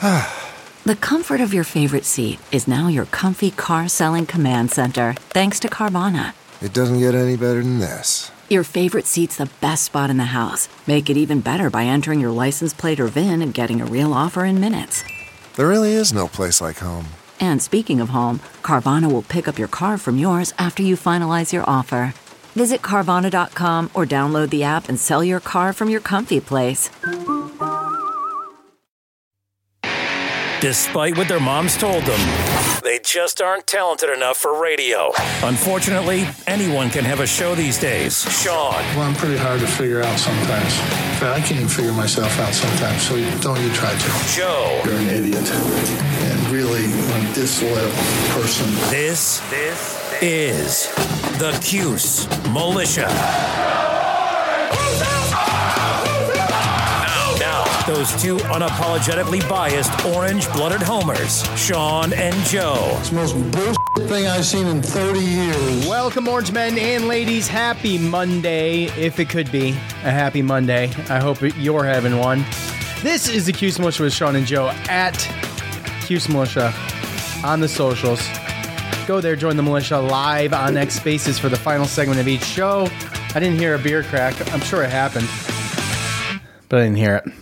The comfort of your favorite seat is now your comfy car selling command center, thanks to Carvana. It doesn't get any better than this. Your favorite seat's the best spot in the house. Make it even better by entering your license plate or VIN and getting a real offer in minutes. There really is no place like home. And speaking of home, Carvana will pick up your car from yours after you finalize your offer. Visit Carvana.com or download the app and sell your car from your comfy place. Despite what their moms told them, they just aren't talented enough for radio. Unfortunately, anyone can have a show these days. Sean. Well, I'm pretty hard to figure out sometimes. In fact, I can't even figure myself out sometimes, so don't you try to. Joe. You're an idiot. And really a disloyal person. This is the Cuse Militia. Now, those two unapologetically biased, orange-blooded homers, Sean and Joe. It's the most bullshit thing I've seen in 30 years. Welcome, orange men and ladies. Happy Monday, if it could be a happy Monday. I hope you're having one. This is the Cuse Militia with Sean and Joe at Cuse Militia on the socials. Go there, join the militia live on X Spaces for the final segment of each show. I didn't hear a beer crack. I'm sure it happened, but I didn't hear it.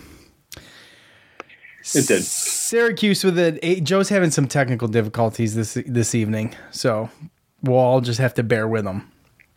It did. Syracuse with it. Joe's having some technical difficulties this evening, so we'll all just have to bear with him,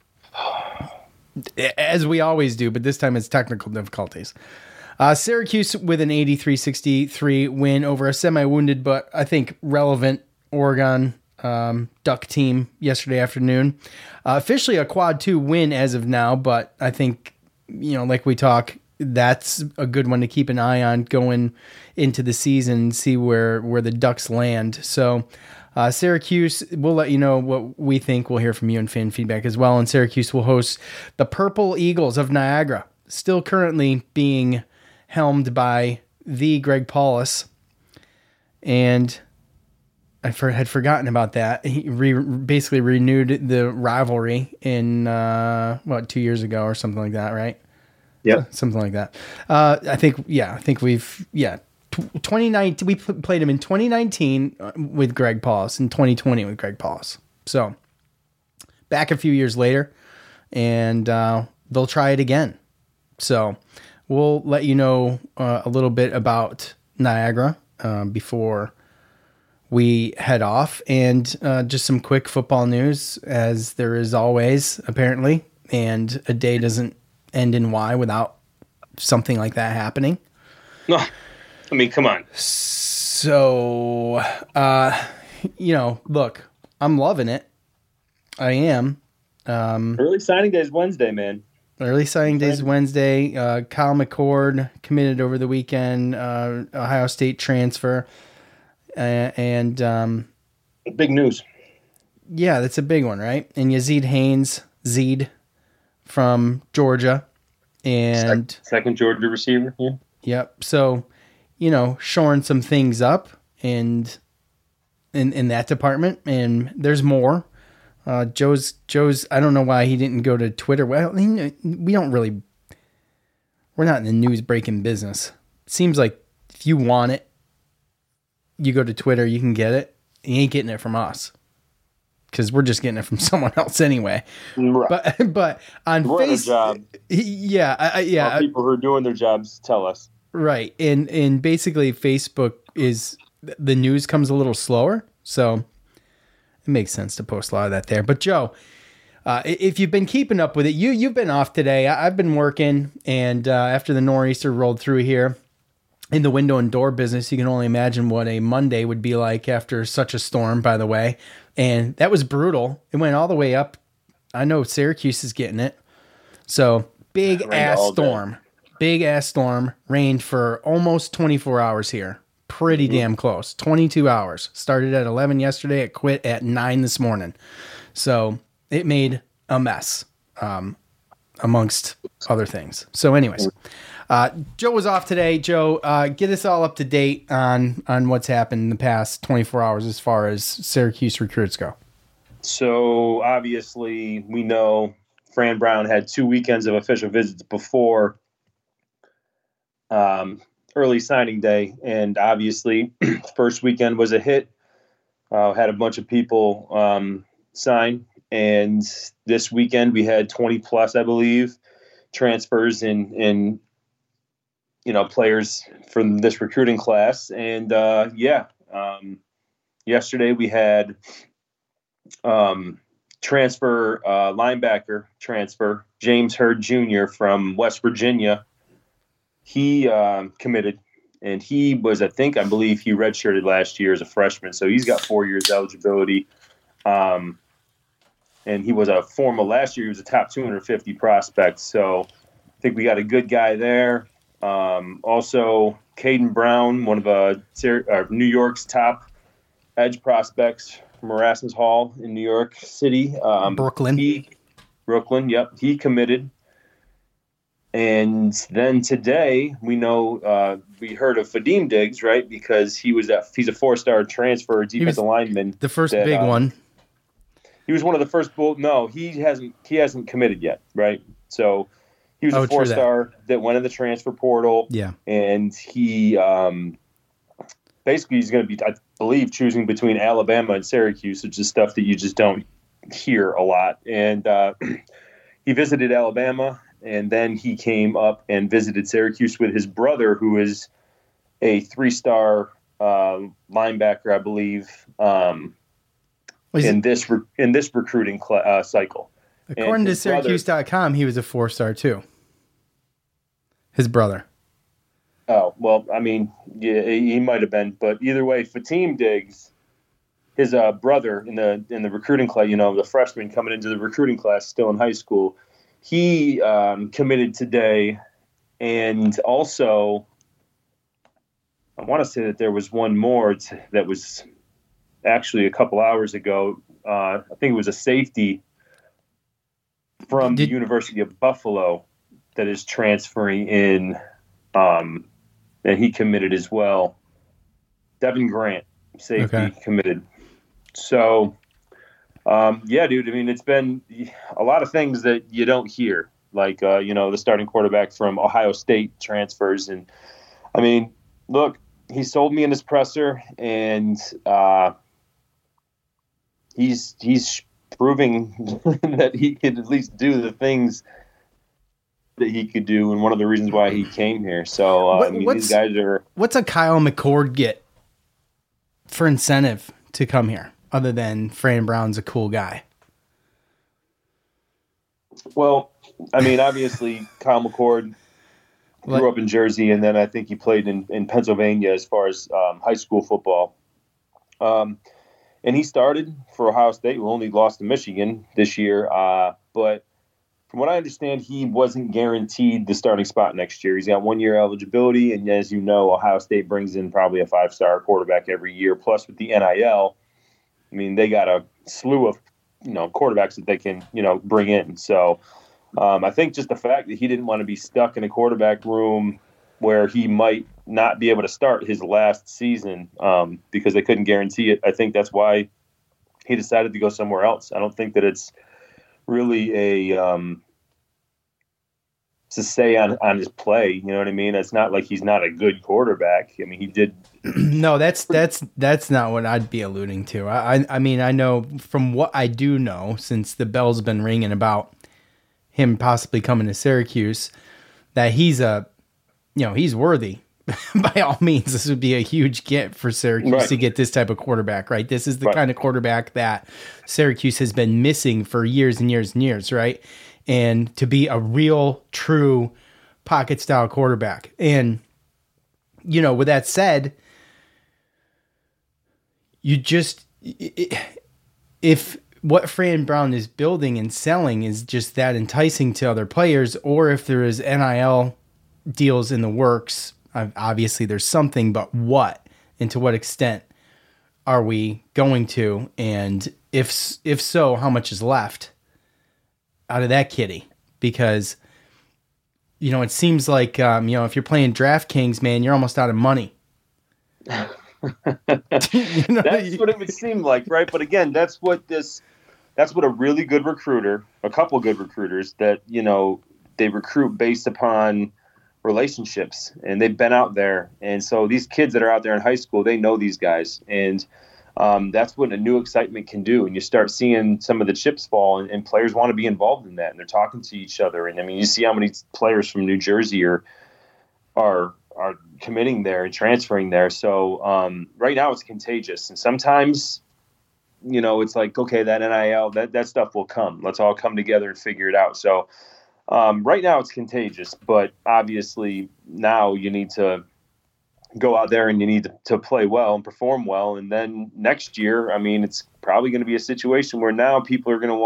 as we always do. But this time it's technical difficulties. Syracuse with an 83-63 win over a semi-wounded but I think relevant Oregon Duck team yesterday afternoon. Officially a quad 2 win as of now, but I think, like we talk, that's a good one to keep an eye on going into the season, see where the Ducks land. So Syracuse, we'll let you know what we think. We'll hear from you in fan feedback as well. And Syracuse will host the Purple Eagles of Niagara, still currently being helmed by the Greg Paulus. And I had forgotten about that. He basically renewed the rivalry in, 2 years ago or something like that, right? Yeah, something like that. I think we've 2019. We played him in 2019 with Greg Paulus, in 2020 with Greg Paulus. So back a few years later, and they'll try it again. So we'll let you know a little bit about Niagara before we head off, and just some quick football news, as there is always, apparently, and a day doesn't end in Y without something like that happening. No, I mean, come on. So, look, I'm loving it. I am. Early signing day is Wednesday, man. Early signing day is Wednesday. Kyle McCord committed over the weekend, Ohio State transfer. And big news. Yeah, that's a big one, right? And Yazid Haynes, Zed, from Georgia, and second Georgia receiver. Yeah. Yep. So, shoring some things up and in that department, and there's more. Joe's. I don't know why he didn't go to Twitter. Well, we don't really. We're not in the news breaking business. Seems like if you want it, you go to Twitter, you can get it. You ain't getting it from us, because we're just getting it from someone else anyway. Right. But on Facebook, yeah, people who are doing their jobs tell us. Right, and basically Facebook is, the news comes a little slower, so it makes sense to post a lot of that there. But Joe, if you've been keeping up with it, you've been off today. I've been working, and after the nor'easter rolled through here, in the window and door business, you can only imagine what a Monday would be like after such a storm, by the way. And that was brutal. It went all the way up. I know Syracuse is getting it. So big ass storm. Big ass storm. Rained for almost 24 hours here. Pretty damn close. 22 hours. Started at 11 yesterday. It quit at 9 this morning. So it made a mess, amongst other things. So anyways, Joe was off today. Joe, get us all up to date on what's happened in the past 24 hours as far as Syracuse recruits go. So obviously we know Fran Brown had 2 weekends of official visits before early signing day, and obviously, first weekend was a hit. Had a bunch of people sign, and this weekend we had 20 plus, I believe, transfers and players from this recruiting class. And yesterday we had linebacker transfer James Hurd Jr. from West Virginia. He committed, and he was, I believe he redshirted last year as a freshman, so he's got 4 years eligibility. And he was last year he was a top 250 prospect, so I think we got a good guy there. Also, Caden Brown, one of New York's top edge prospects from Erasmus Hall in New York City. Brooklyn. Brooklyn, yep. He committed. And then today, we know we heard of Fadim Diggs, right? Because he's a 4-star transfer defensive lineman. The first big one. He was one of the first. No, he hasn't committed yet, right? So he was a 4-star that went in the transfer portal. Yeah. And he basically he's going to be, I believe, choosing between Alabama and Syracuse, which is stuff that you just don't hear a lot. And he visited Alabama. And then he came up and visited Syracuse with his brother, who is a 3-star linebacker, I believe, in this recruiting cycle. According to Syracuse.com, he was a 4-star too. His brother. Oh, well, I mean, yeah, he might have been, but either way, Fatim Diggs, his brother in the recruiting class, the freshman coming into the recruiting class, still in high school. He committed today, and also I want to say that there was one more that was actually a couple hours ago. I think it was a safety from the University of Buffalo that is transferring in, and he committed as well. Devin Grant, safety, committed. So... yeah, dude. I mean, it's been a lot of things that you don't hear, like, the starting quarterback from Ohio State transfers. And I mean, look, he sold me in his presser, and he's proving that he could at least do the things that he could do. And one of the reasons why he came here. So these guys are. What's a Kyle McCord get for incentive to come here? Other than Fran Brown's a cool guy. Well, I mean, obviously, Kyle McCord grew up in Jersey, and then I think he played in Pennsylvania as far as high school football. And he started for Ohio State, who only lost to Michigan this year. But from what I understand, he wasn't guaranteed the starting spot next year. He's got 1 year eligibility, and as you know, Ohio State brings in probably a 5-star quarterback every year. Plus, with the NIL, I mean, they got a slew of, quarterbacks that they can, bring in. So I think just the fact that he didn't want to be stuck in a quarterback room where he might not be able to start his last season because they couldn't guarantee it. I think that's why he decided to go somewhere else. I don't think that it's really to stay on his play. You know what I mean? It's not like he's not a good quarterback. I mean, he did. No, that's not what I'd be alluding to. I mean, I know from what I do know, since the bell's been ringing about him possibly coming to Syracuse, that he's worthy. By all means, this would be a huge get for Syracuse to get this type of quarterback, right? This is the kind of quarterback that Syracuse has been missing for years and years and years, right? And to be a real, true pocket-style quarterback. And, with that said, if what Fran Brown is building and selling is just that enticing to other players, or if there is NIL deals in the works, obviously there's something, but what and to what extent are we going to? And if so, how much is left out of that kitty? Because, it seems like, if you're playing DraftKings, man, you're almost out of money. That's what it would seem like, right? But again, that's what a really good recruiter, a couple good recruiters that, they recruit based upon relationships, and they've been out there. And so these kids that are out there in high school, they know these guys. And that's what a new excitement can do. And you start seeing some of the chips fall, and players want to be involved in that, and they're talking to each other. And I mean, you see how many players from New Jersey are committing there and transferring there. So right now it's contagious. And sometimes, it's like, okay, that NIL, that stuff will come. Let's all come together and figure it out. So right now it's contagious, but obviously now you need to go out there and you need to play well and perform well. And then next year, I mean, it's probably going to be a situation where now people are going to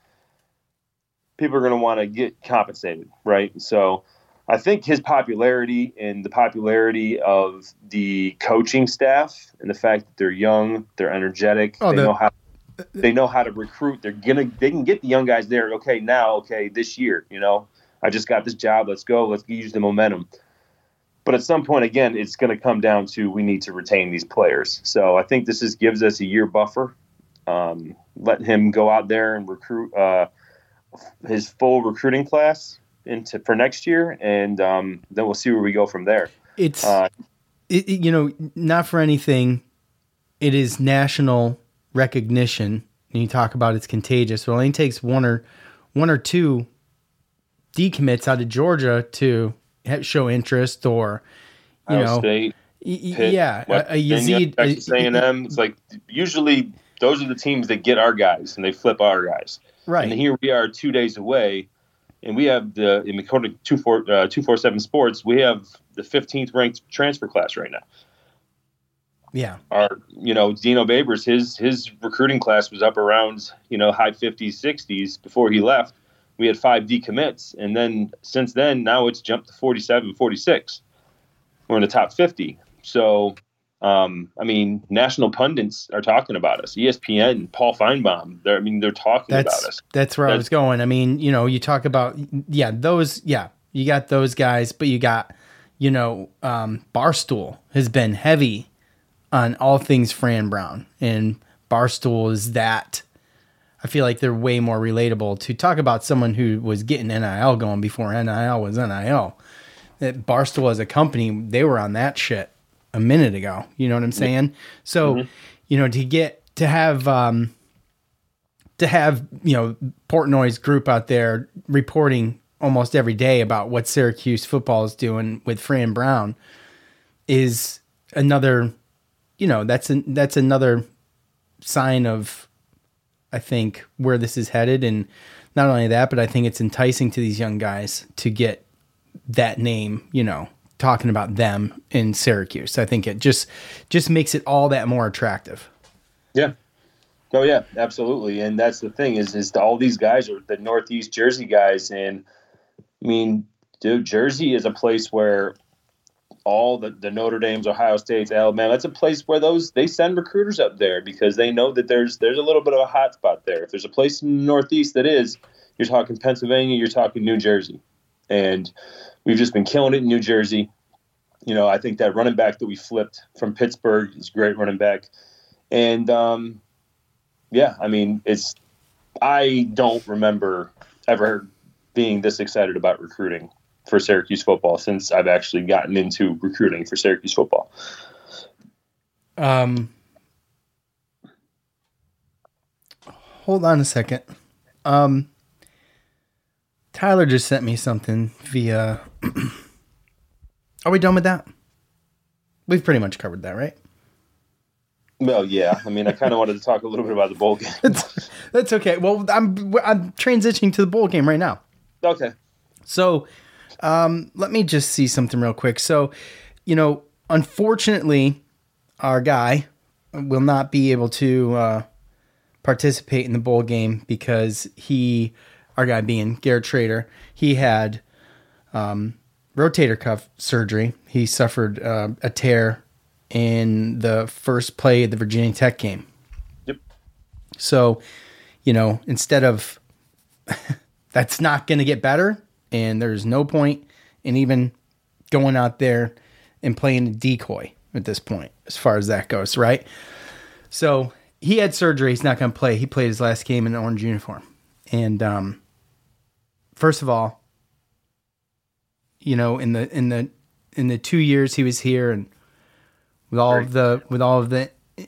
want to get compensated, right? So I think his popularity and the popularity of the coaching staff and the fact that they're young, they're energetic, they know how to recruit. They can get the young guys there. Okay, this year, I just got this job. Let's go. Let's use the momentum. But at some point, again, it's going to come down to we need to retain these players. So I think this gives us a year buffer. Let him go out there and recruit his full recruiting class for next year, and then we'll see where we go from there. It's not for anything. It is national recognition, and you talk about it's contagious. It only takes one or two decommits out of Georgia to show interest, or Ohio State, Pitt, a Yazid, Texas A&M. It's like usually those are the teams that get our guys and they flip our guys. Right. And here we are 2 days away, and we have according to 247 Sports, we have the 15th ranked transfer class right now. Yeah. Our, Dino Babers, his recruiting class was up around, high 50s, 60s before he left. We had 5 decommits, and then since then, now it's jumped to 47, 46. We're in the top 50. So, national pundits are talking about us. ESPN, Paul Feinbaum, they're talking about us. That's where I was going. I mean, you talk about, you got those guys, but you got, Barstool has been heavy on all things Fran Brown, and Barstool is that. I feel like they're way more relatable to talk about someone who was getting NIL going before NIL was NIL. That Barstool as a company, they were on that shit a minute ago. You know what I'm saying? So, to have Portnoy's group out there reporting almost every day about what Syracuse football is doing with Fran Brown is another, that's another sign of, I think, where this is headed. And not only that, but I think it's enticing to these young guys to get that name, talking about them in Syracuse. I think it just makes it all that more attractive. Yeah. Oh yeah, absolutely. And that's the thing is all these guys are the Northeast Jersey guys. And I mean, dude, Jersey is a place where all the Notre Dames, Ohio States, Alabama, that's a place where they send recruiters up there because they know that there's a little bit of a hot spot there. If there's a place in the Northeast you're talking Pennsylvania, you're talking New Jersey. And we've just been killing it in New Jersey. I think that running back that we flipped from Pittsburgh is a great running back. And, I don't remember ever being this excited about recruiting for Syracuse football since I've actually gotten into recruiting for Syracuse football. Hold on a second. Tyler just sent me something via. Are we done with that? We've pretty much covered that, right? Well, yeah. I kind of wanted to talk a little bit about the bowl game. That's okay. Well, I'm transitioning to the bowl game right now. Okay. So, let me just see something real quick. So, unfortunately, our guy will not be able to participate in the bowl game because our guy being Garrett Schrader, he had rotator cuff surgery. He suffered a tear in the first play of the Virginia Tech game. Yep. So, instead of that's not going to get better, and there's no point in even going out there and playing a decoy at this point, as far as that goes, right? So he had surgery. He's not going to play. He played his last game in an orange uniform. And first of all, you know, in the 2 years he was here, and with all of the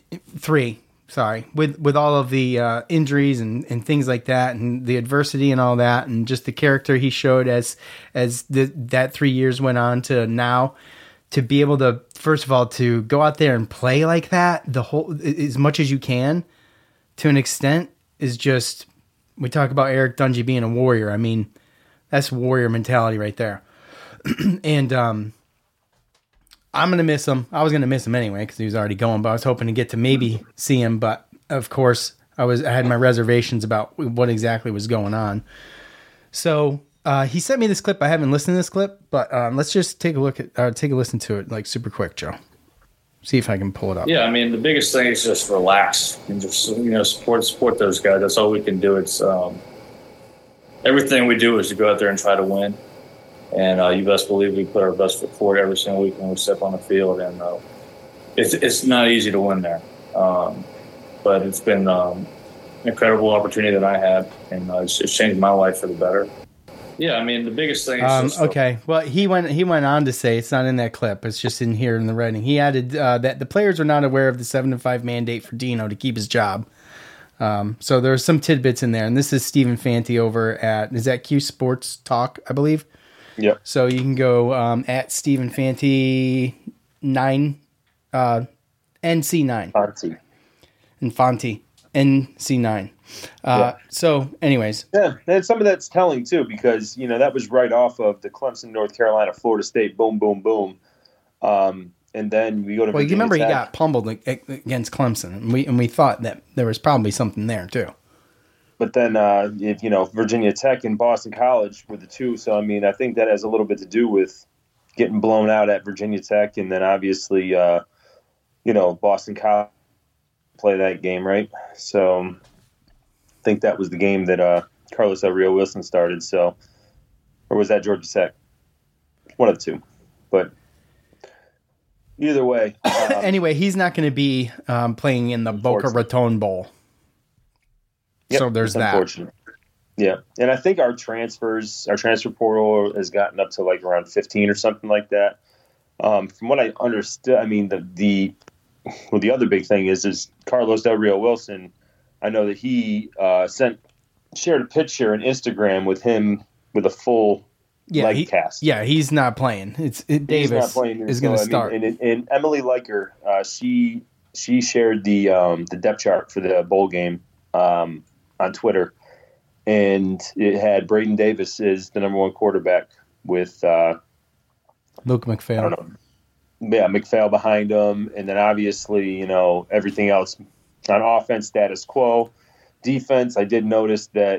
injuries and things like that, and the adversity and all that, and just the character he showed as that 3 years went on to now, to be able to, first of all, to go out there and play like that, as much as you can, to an extent, is just, we talk about Eric Dungy being a warrior. I mean, that's warrior mentality right there. And I'm going to miss him. I was going to miss him anyway because he was already going, but I was hoping to get to maybe see him. But of course, I had my reservations about what exactly was going on. So he sent me this clip. I haven't listened to this clip, but let's just take a listen to it, like, super quick, Joe. See if I can pull it up. Yeah, I mean, the biggest thing is just relax and just, you know, support those guys. That's all we can do. It's everything we do is to go out there and try to win. And you best believe we put our best foot forward every single week when we step on the field. And it's not easy to win there. But it's been an incredible opportunity that I had, and it's changed my life for the better. Yeah, I mean, the biggest thing is just okay. Well, he went on to say, it's not in that clip, it's just in here in the writing. He added that the players are not aware of the 7-5 mandate for Dino to keep his job. So there's some tidbits in there, and this is Stephen Fanti over at, is that Q Sports Talk, I believe? Yep. So you can go at Stephen Fanti 9 NC9 Fanti. and Fanti NC9. So anyways, yeah, and some of that's telling too, because, you know, that was right off of the Clemson, North Carolina, Florida State, boom, boom, boom. And then we go to, well, you remember Tech. He got pummeled against Clemson, and we thought that there was probably something there too. But then, you know, Virginia Tech and Boston College were the two. So, I mean, I think that has a little bit to do with getting blown out at Virginia Tech. And then obviously, you know, Boston College play that game, right? So I think that was the game that Carlos Del Rio Wilson started. So, or was that Georgia Tech? One of the two. But either way. Anyway, he's not going to be playing in the Boca Raton Bowl. Yep, so there's that. Unfortunate. Yeah, and I think our transfer portal has gotten up to like around 15 or something like that. From what I understood, I mean, the other big thing is Carlos Del Rio Wilson. I know that he shared a picture on Instagram with him with a full leg cast. Yeah, he's not playing. Davis is going to start. And Emily Liker, she shared the depth chart for the bowl game on Twitter, and it had Braden Davis as the number one quarterback with Luke McPhail. I don't know. Yeah, McPhail behind him, and then obviously, you know, everything else on offense, status quo. Defense, I did notice that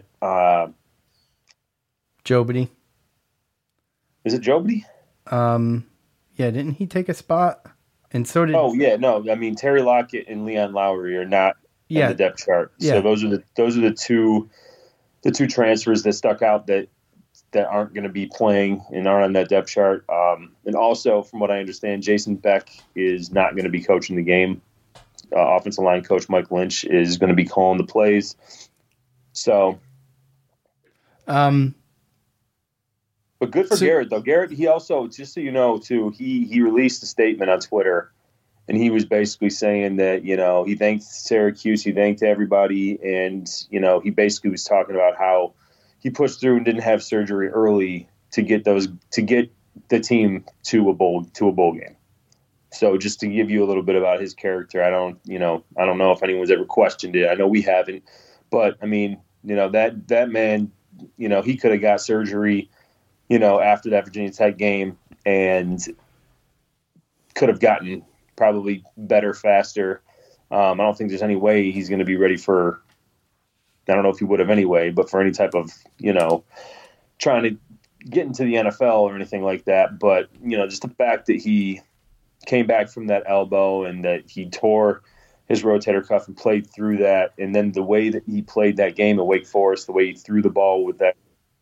Jobity. Is it Jobity? Yeah, didn't he take a spot? And so did. Oh yeah, no. I mean, Terry Lockett and Leon Lowry are not on the depth chart. Yeah. So those are the two transfers that stuck out that aren't going to be playing and aren't on that depth chart. And also, from what I understand, Jason Beck is not going to be coaching the game. Offensive line coach Mike Lynch is going to be calling the plays. So, but good for Garrett though. Garrett, he also, just so you know, too, he released a statement on Twitter, and he was basically saying that, you know, he thanked Syracuse, he thanked everybody, and, you know, he basically was talking about how he pushed through and didn't have surgery early to get the team to a bowl game. So just to give you a little bit about his character, I don't know if anyone's ever questioned it. I know we haven't, but I mean, you know, that man, you know, he could have got surgery, you know, after that Virginia Tech game, and could have gotten probably better, faster. I don't think there's any way he's going to be ready for, I don't know if he would have anyway, but for any type of, you know, trying to get into the NFL or anything like that. But, you know, just the fact that he came back from that elbow and that he tore his rotator cuff and played through that, and then the way that he played that game at Wake Forest, the way he threw the ball with that,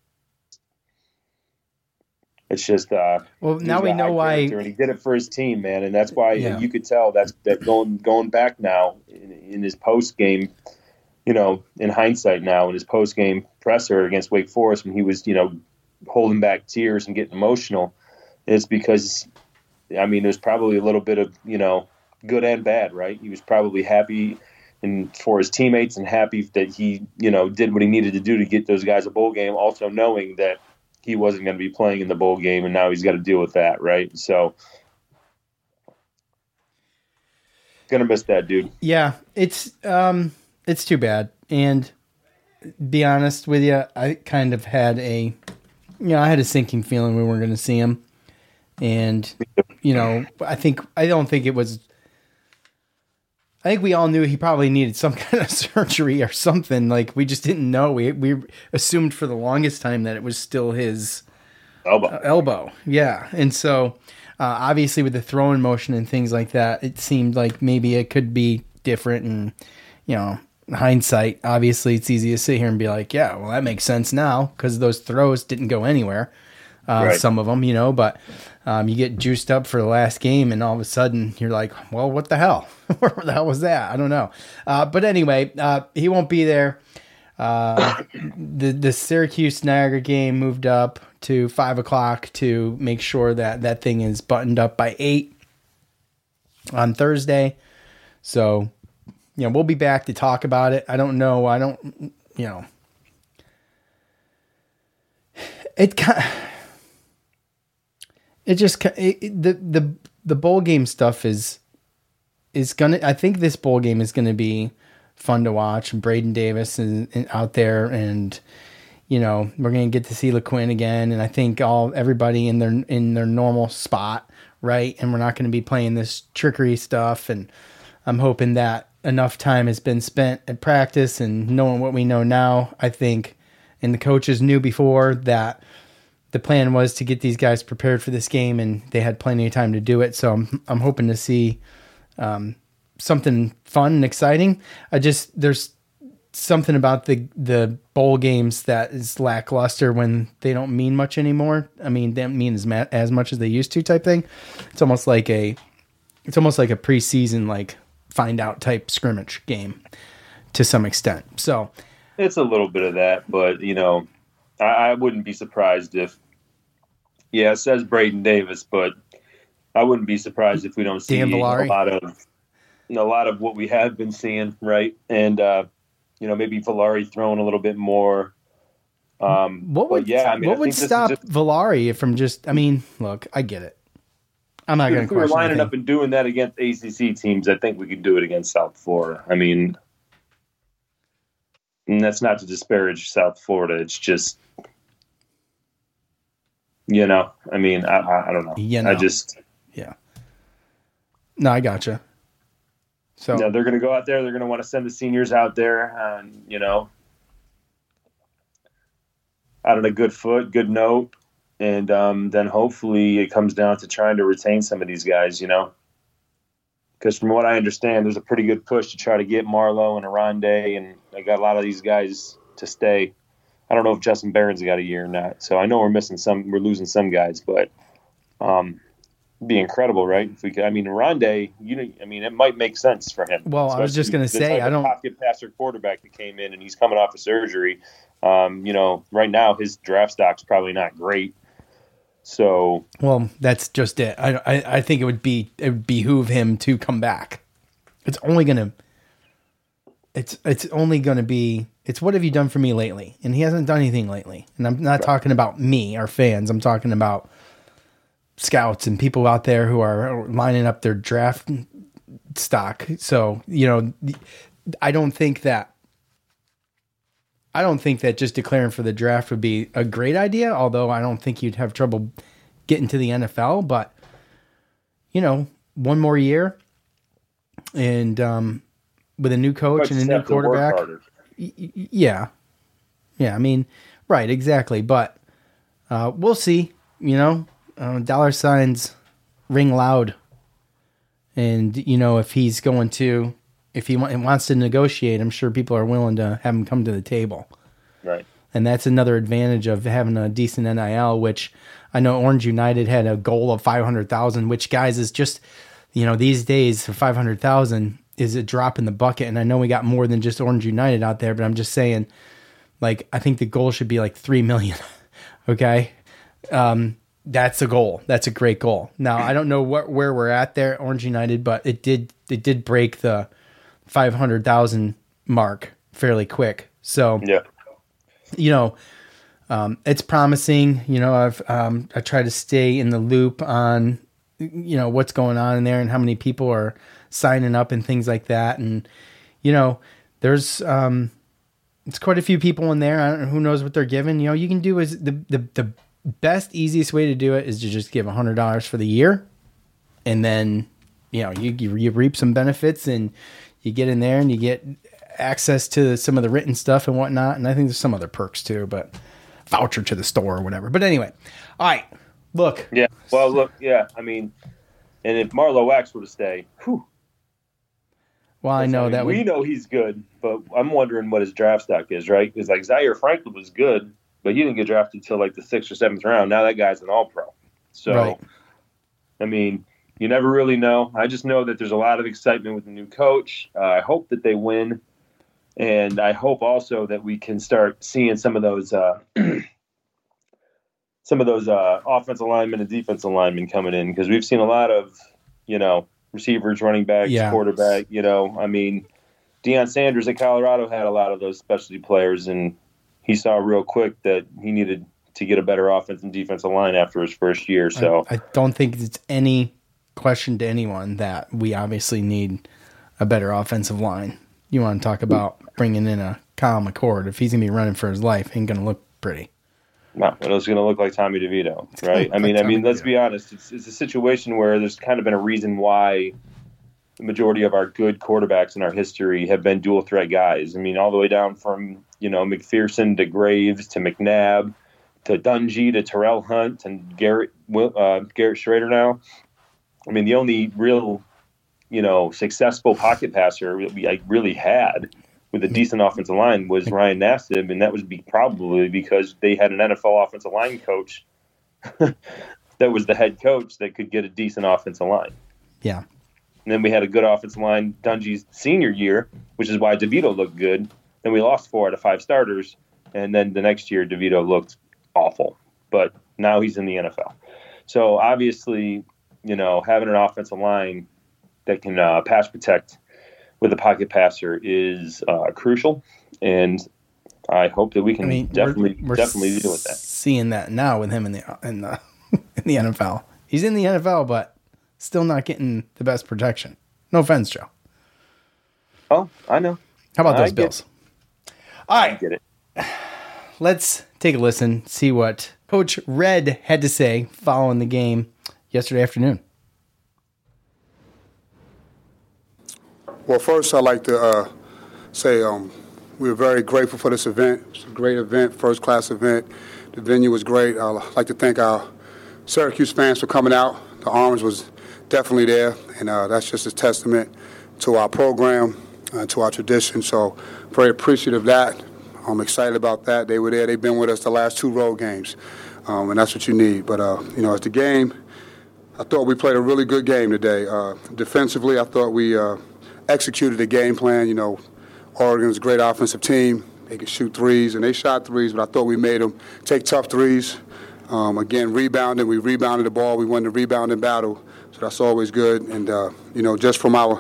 it's just well, now we know why, and he did it for his team, man, and that's why you could tell that going back now in his post game, you know, in hindsight now, in his post game presser against Wake Forest when he was, you know, holding back tears and getting emotional, it's because, I mean, there's probably a little bit of, good and bad, right? He was probably happy and for his teammates and happy that he, did what he needed to do to get those guys a bowl game, also knowing that he wasn't going to be playing in the bowl game, and now he's got to deal with that, right? So, gonna miss that dude. Yeah, it's too bad. And be honest with you, I kind of had I had a sinking feeling we weren't going to see him. And I think we all knew he probably needed some kind of surgery or something. Like, we just didn't know. We assumed for the longest time that it was still his elbow. Yeah. And so, obviously with the throwing motion and things like that, it seemed like maybe it could be different. And, hindsight, obviously it's easy to sit here and be like, yeah, well, that makes sense now because those throws didn't go anywhere. Right. Some of them, but you get juiced up for the last game and all of a sudden you're like, well, what the hell? Where the hell was that? I don't know. But anyway, he won't be there. The Syracuse Niagara game moved up to 5:00 to make sure that thing is buttoned up by 8 on Thursday. So, we'll be back to talk about it. I don't know. The bowl game stuff is gonna. I think this bowl game is gonna be fun to watch. Braden Davis is out there, and we're gonna get to see LeQuinn again. And I think everybody in their normal spot, right? And we're not gonna be playing this trickery stuff. And I'm hoping that enough time has been spent at practice and knowing what we know now. I think, and the coaches knew before that the plan was to get these guys prepared for this game, and they had plenty of time to do it. So I'm hoping to see something fun and exciting. There's something about the bowl games that is lackluster when they don't mean much anymore. I mean, they don't mean as much as they used to, type thing. It's almost like a preseason, like, find out type scrimmage game to some extent. So it's a little bit of that, but I wouldn't be surprised if, it says Braden Davis, but I wouldn't be surprised if we don't see a lot of what we have been seeing, right? And maybe Villari throwing a little bit more. What would stop Villari from just? I mean, look, I get it. I'm not going to question. If we were lining up and doing that against ACC teams, I think we could do it against South Florida. I mean, and that's not to disparage South Florida. It's just, I mean, I don't know. Yeah. No, I gotcha. So they're going to go out there. They're going to want to send the seniors out there, and out on a good foot, good note. And then hopefully it comes down to trying to retain some of these guys, because from what I understand, there's a pretty good push to try to get Marlowe and Aronde, and I got a lot of these guys to stay. I don't know if Justin Barron's got a year or not, so I know we're losing some guys, but it'd be incredible, right? If we could, I mean, Aronde, it might make sense for him. Well, I was just going to say, I don't pocket passer quarterback that came in and he's coming off of surgery. Right now his draft stock's probably not great. So, well, that's just it. I think it would behoove him to come back. It's only gonna be, it's what have you done for me lately? And he hasn't done anything lately. And I'm not talking about me, our fans. I'm talking about scouts and people out there who are lining up their draft stock. So, I don't think that just declaring for the draft would be a great idea, although I don't think you'd have trouble getting to the NFL. But, one more year and with a new coach and a new quarterback. Yeah. I mean, right, exactly. But we'll see, dollar signs ring loud. And, if he's going to... If he wants to negotiate, I'm sure people are willing to have him come to the table. Right. And that's another advantage of having a decent NIL, which I know Orange United had a goal of 500,000, which, guys, is just, these days, 500,000 is a drop in the bucket. And I know we got more than just Orange United out there, but I'm just saying, I think the goal should be 3 million. Okay. that's a goal. That's a great goal. Now, I don't know where we're at there at Orange United, but it did break the 500,000 mark fairly quick. So, it's promising. I try to stay in the loop on, what's going on in there and how many people are signing up and things like that. And, there's, it's quite a few people in there. I don't know who knows what they're giving. You can do is the best, easiest way to do it is to just give $100 for the year. And then, you reap some benefits and you get in there and you get access to some of the written stuff and whatnot. And I think there's some other perks too, but voucher to the store or whatever. But anyway, all right, look. Yeah. Well, look. Yeah. I mean, and if Marlowe Wax were to stay, whew. Well, I know that we know he's good, but I'm wondering what his draft stock is, right? Because like Zaire Franklin was good, but he didn't get drafted until like the 6th or 7th round. Now that guy's an All-Pro. So, right. I mean, you never really know. I just know that there's a lot of excitement with the new coach. I hope that they win, and I hope also that we can start seeing some of those offensive linemen and defensive linemen coming in, because we've seen a lot of receivers, running backs, quarterback. I mean, Deion Sanders at Colorado had a lot of those specialty players, and he saw real quick that he needed to get a better offense and defensive line after his first year. So I don't think it's any question to anyone that we obviously need a better offensive line. You want to talk about bringing in a Kyle McCord. If he's going to be running for his life, he ain't going to look pretty. No, it's going to look like Tommy DeVito, right? I mean, let's be honest. It's a situation where there's kind of been a reason why the majority of our good quarterbacks in our history have been dual threat guys. I mean, all the way down from, McPherson to Graves to McNabb to Dungy to Terrell Hunt and Garrett Schrader now. I mean, the only real, successful pocket passer we really had with a decent offensive line was Ryan Nassib, and that was probably because they had an NFL offensive line coach that was the head coach that could get a decent offensive line. Yeah. And then we had a good offensive line Dungy's senior year, which is why DeVito looked good. Then we lost 4 out of 5 starters, and then the next year DeVito looked awful. But now he's in the NFL. So obviously, having an offensive line that can pass protect with a pocket passer is crucial, and I hope that we can definitely deal with that. Seeing that now with him in the NFL, he's in the NFL, but still not getting the best protection. No offense, Joe. Oh, I know. How about those Bills? All right, I get it. Let's take a listen, see what Coach Red had to say following the game yesterday afternoon. Well, first, I'd like to say we're very grateful for this event. It's a great event, first-class event. The venue was great. I'd like to thank our Syracuse fans for coming out. The Orange was definitely there, and that's just a testament to our program and to our tradition. So very appreciative of that. I'm excited about that. They were there. They've been with us the last 2 road games, and that's what you need. But, as the game, I thought we played a really good game today. Defensively, I thought we executed the game plan. Oregon's a great offensive team. They can shoot threes, and they shot threes, but I thought we made them take tough threes. Again, rebounding. We rebounded the ball. We won the rebounding battle, so that's always good. And, just from our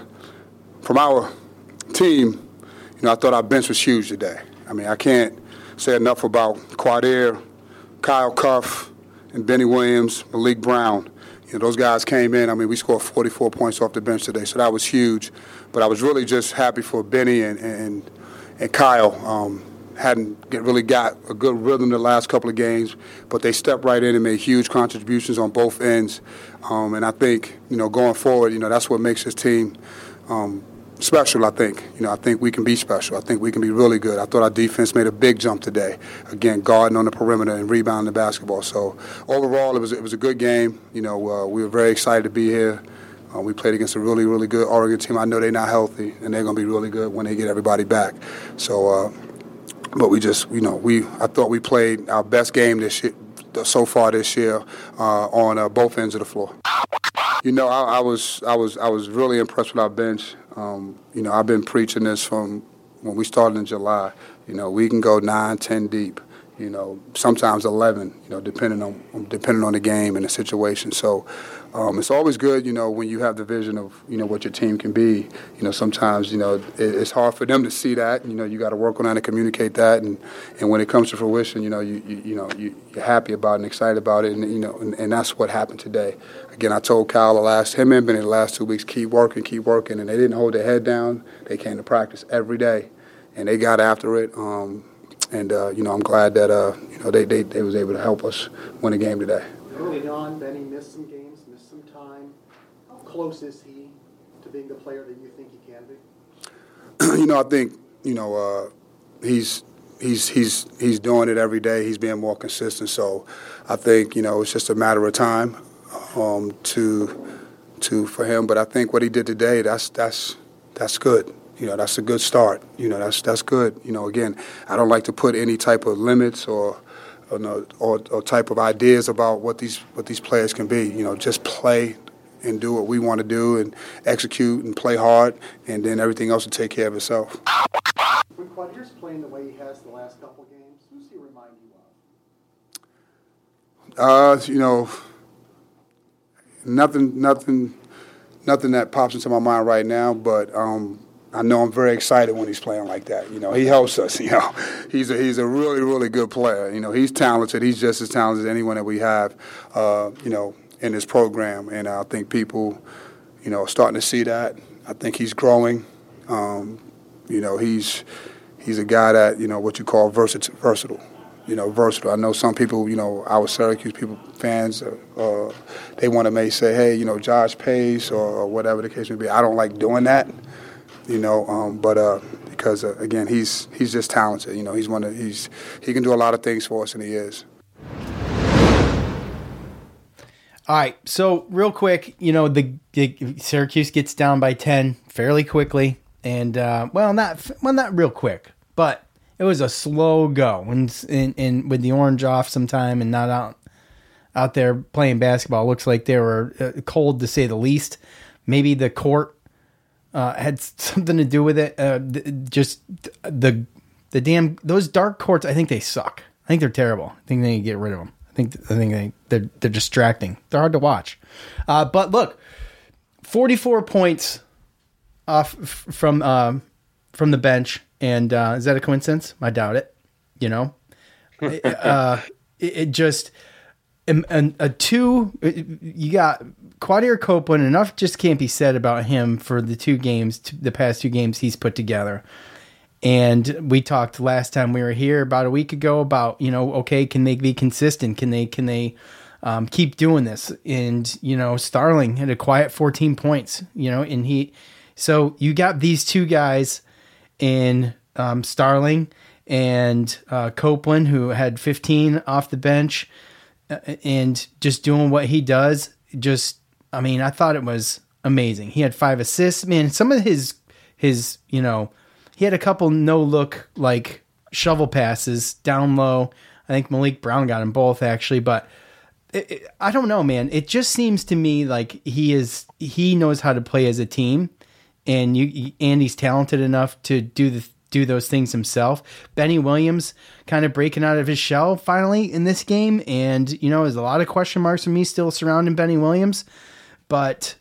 team, I thought our bench was huge today. I mean, I can't say enough about Quadir, Kyle Cuff, and Benny Williams, Malik Brown. Those guys came in. I mean, we scored 44 points off the bench today, so that was huge. But I was really just happy for Benny and Kyle. Hadn't really got a good rhythm the last couple of games, but they stepped right in and made huge contributions on both ends. And I think, going forward, that's what makes this team special, I think. I think we can be special. I think we can be really good. I thought our defense made a big jump today. Again, guarding on the perimeter and rebounding the basketball. So overall, it was a good game. We were very excited to be here. We played against a really, really good Oregon team. I know they're not healthy, and they're going to be really good when they get everybody back. So, but we just, I thought we played our best game so far this year on both ends of the floor. I was really impressed with our bench. I've been preaching this from when we started in July. We can go 9, 10 deep. sometimes 11, depending on the game and the situation. So it's always good, when you have the vision of, what your team can be. Sometimes, it's hard for them to see that. You got to work on that and communicate that. And when it comes to fruition, you're happy about it and excited about it. And that's what happened today. Again, I told Kyle him and Benny the last 2 weeks, keep working. And they didn't hold their head down. They came to practice every day, and they got after it. And I'm glad that they was able to help us win a game today. Early on, Benny missed some games, missed some time. How close is he to being the player that you think he can be? I think he's doing it every day. He's being more consistent. So I think it's just a matter of time for him. But I think what he did today, that's good. That's a good start. That's good. Again, I don't like to put any type of limits or type of ideas about what these players can be. Just play and do what we want to do and execute and play hard, and then everything else will take care of itself. When Quadir's playing the way he has the last couple games, who's he remind you of? Nothing that pops into my mind right now, but I know I'm very excited when he's playing like that. He helps us. He's a really, really good player. He's talented. He's just as talented as anyone that we have, in this program. And I think people, are starting to see that. I think he's growing. He's a guy that, what you call versatile. Versatile. I know some people, our Syracuse fans, they want to may say, hey, Josh Pace or whatever the case may be. I don't like doing that. But because again, he's just talented. He can do a lot of things for us, and he is. All right, so real quick, the Syracuse gets down by 10 fairly quickly, and not real quick, but it was a slow go, and with the orange off sometime and not out there playing basketball. It looks like they were cold to say the least. Maybe the court had something to do with it. Just the damn those dark courts. I think they suck. I think they're terrible. I think they need to get rid of them. I think they're distracting. They're hard to watch. But look, 44 points off from the bench, and is that a coincidence? I doubt it. It just a two. You got Quadir Copeland. Enough just can't be said about him for the past 2 games he's put together. And we talked last time we were here about a week ago about, okay, can they be consistent? Can they keep doing this? And, Starling had a quiet 14 points, so you got these 2 guys in Starling and Copeland, who had 15 off the bench and just doing what he does. I thought it was amazing. He had 5 assists, man. Some of his, he had a couple no-look, shovel passes down low. I think Malik Brown got them both, actually. But I don't know, man. It just seems to me like he knows how to play as a team, and he's talented enough to do those things himself. Benny Williams kind of breaking out of his shell finally in this game, and there's a lot of question marks for me still surrounding Benny Williams. But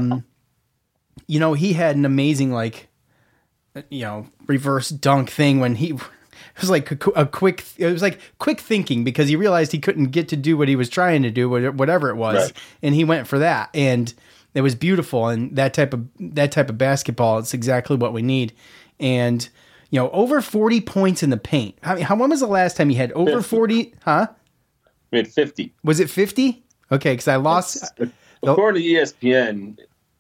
he had an amazing reverse dunk thing when it was like quick thinking, because he realized he couldn't get to do what he was trying to do, whatever it was. Right. And he went for that, and it was beautiful. And that type of basketball, it's exactly what we need. And over 40 points in the paint. When was the last time he had over 40? Huh? We had 50. Was it 50? Okay, because I lost. According to ESPN,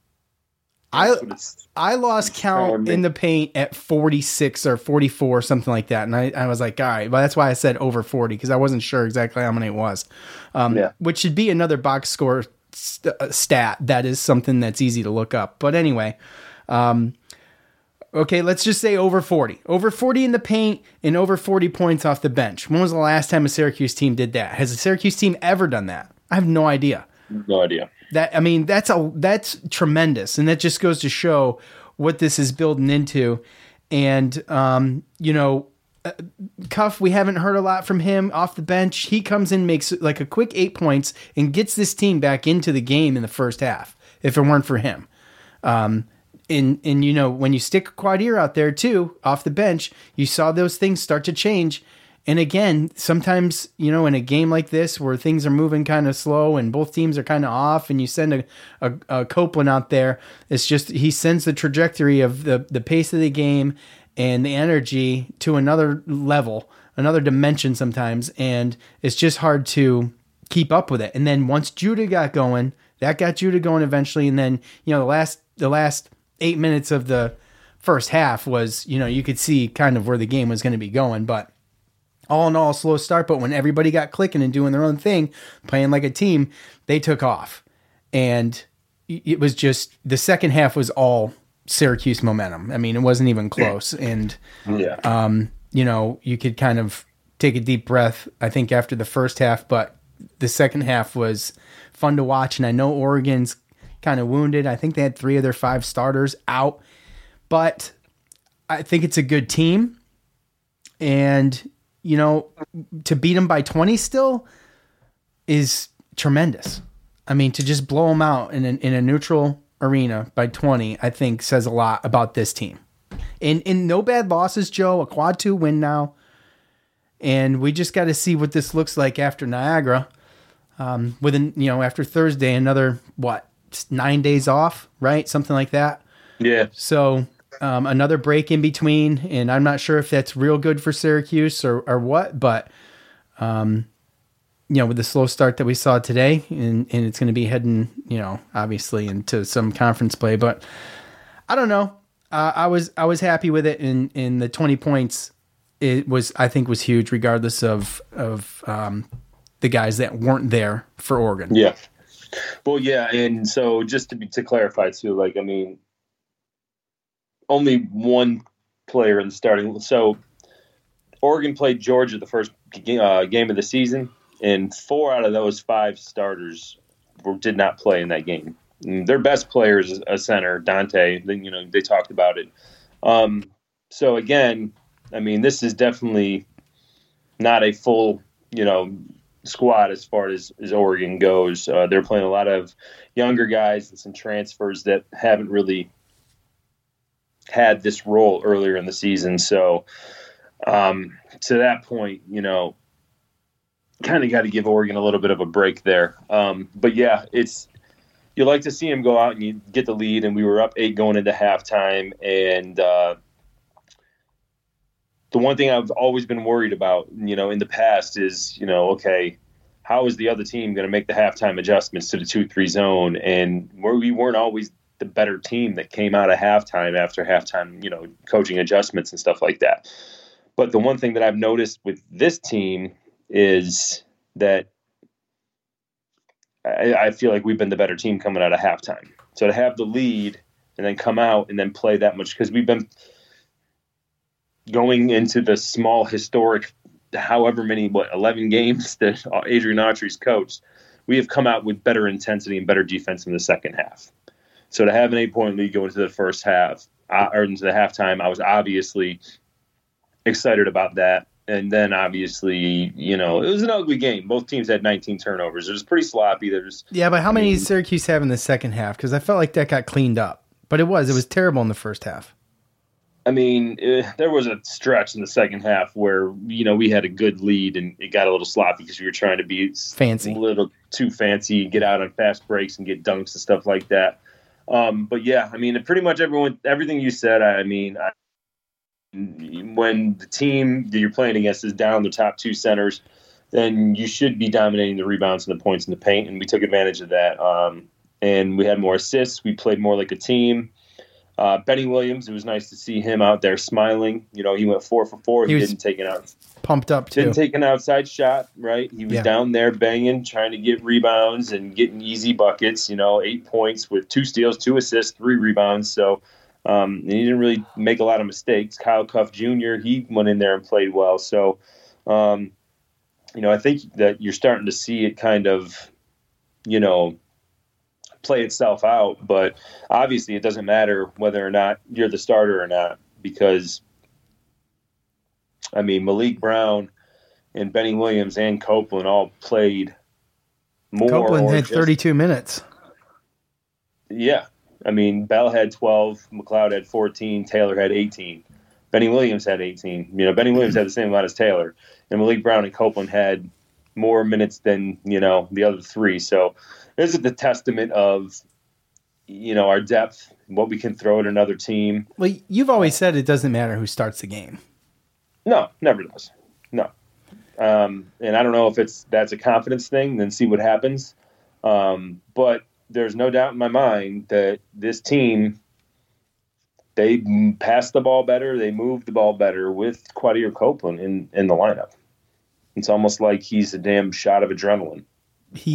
I lost count in the paint at 46 or 44, something like that. And I was like, all right, well, that's why I said over 40, because I wasn't sure exactly how many it was. Which should be another box score stat. That is something that's easy to look up. But anyway, okay, let's just say over 40. Over 40 in the paint and over 40 points off the bench. When was the last time a Syracuse team did that? Has a Syracuse team ever done that? I have no idea. No idea. That's tremendous, and that just goes to show what this is building into. And Cuff, we haven't heard a lot from him off the bench. He comes in, makes like a quick 8 points, and gets this team back into the game in the first half. If it weren't for him, and you know, when you stick Quadir out there too off the bench, you saw those things start to change. And again, sometimes, you know, in a game like this where things are moving kind of slow and both teams are kind of off, and you send a Copeland out there, it's just he sends the trajectory of the pace of the game and the energy to another level, another dimension sometimes, and it's just hard to keep up with it. And then once Judah got going, that got Judah going eventually, and then, you know, the last 8 minutes of the first half was, you know, you could see kind of where the game was going to be going, but all in all, a slow start. But when everybody got clicking and doing their own thing, playing like a team, they took off. And it was just, the second half was all Syracuse momentum. I mean, it wasn't even close. And, you know, you could kind of take a deep breath, I think, after the first half, but the second half was fun to watch. And I know Oregon's kind of wounded. I think they had 3 of their 5 starters out, but I think it's a good team. And, you know, to beat them by 20 still is tremendous. I mean, to just blow them out in a neutral arena by 20, I think says a lot about this team. And no bad losses, Joe, a quad 2 win now. And we just got to see what this looks like after Niagara. After Thursday, another, 9 days off, right? Something like that. Yeah. So another break in between, and I'm not sure if that's real good for Syracuse or what, but with the slow start that we saw today, and it's going to be heading, obviously into some conference play, but I don't know. I was happy with it, in the 20 points. I think was huge, regardless of the guys that weren't there for Oregon. Yeah. Well, yeah, and so just to clarify too, only one player in the starting. So Oregon played Georgia the first game of the season, and 4 out of those 5 starters did not play in that game. And their best player is a center, Dante. They talked about it. So again, I mean, this is definitely not a full, squad as far as Oregon goes. They're playing a lot of younger guys and some transfers that haven't really had this role earlier in the season. So to that point, kind of got to give Oregon a little bit of a break there. But yeah, you like to see him go out and you get the lead, and we were up 8 going into halftime. And the one thing I've always been worried about, in the past is, okay, how is the other team going to make the halftime adjustments to the 2-3 zone? And we weren't always the better team that came out of halftime after halftime, coaching adjustments and stuff like that. But the one thing that I've noticed with this team is that I feel like we've been the better team coming out of halftime. So to have the lead and then come out and then play that much, because we've been going into the small historic, however many, 11 games that Adrian Autry's coached, we have come out with better intensity and better defense in the second half. So to have an 8-point lead go into the first half, or into the halftime, I was obviously excited about that. And then obviously, it was an ugly game. Both teams had 19 turnovers. It was pretty sloppy. But how many did Syracuse have in the second half? Because I felt like that got cleaned up. But it was terrible in the first half. I mean, there was a stretch in the second half where, we had a good lead and it got a little sloppy because we were trying to be fancy, a little too fancy, get out on fast breaks and get dunks and stuff like that. But yeah, I mean, pretty much everything you said, when the team that you're playing against is down the top 2 centers, then you should be dominating the rebounds and the points in the paint, and we took advantage of that. And we had more assists. We played more like a team. Benny Williams, it was nice to see him out there smiling. He went 4 for 4. He didn't take pumped up too. Didn't take an outside shot, right? He was down there banging, trying to get rebounds and getting easy buckets. 8 points with 2 steals, 2 assists, 3 rebounds. So and he didn't really make a lot of mistakes. Kyle Cuff Jr., he went in there and played well. So, I think that you're starting to see it kind of, play itself out. But obviously it doesn't matter whether or not you're the starter or not, because I mean, Malik Brown and Benny Williams and Copeland all played more. Copeland had 32 minutes. Yeah. I mean, Bell had 12, McLeod had 14, Taylor had 18. Benny Williams had 18. You know, Benny Williams had the same amount as Taylor. And Malik Brown and Copeland had more minutes than, you know, the other three. So this is the testament of, you know, our depth, what we can throw at another team. Well, you've always said it doesn't matter who starts the game. No, never does. No. And I don't know if that's a confidence thing, then see what happens. But there's no doubt in my mind that this team, they passed the ball better, they moved the ball better with Quadir Copeland in the lineup. It's almost like he's a damn shot of adrenaline. He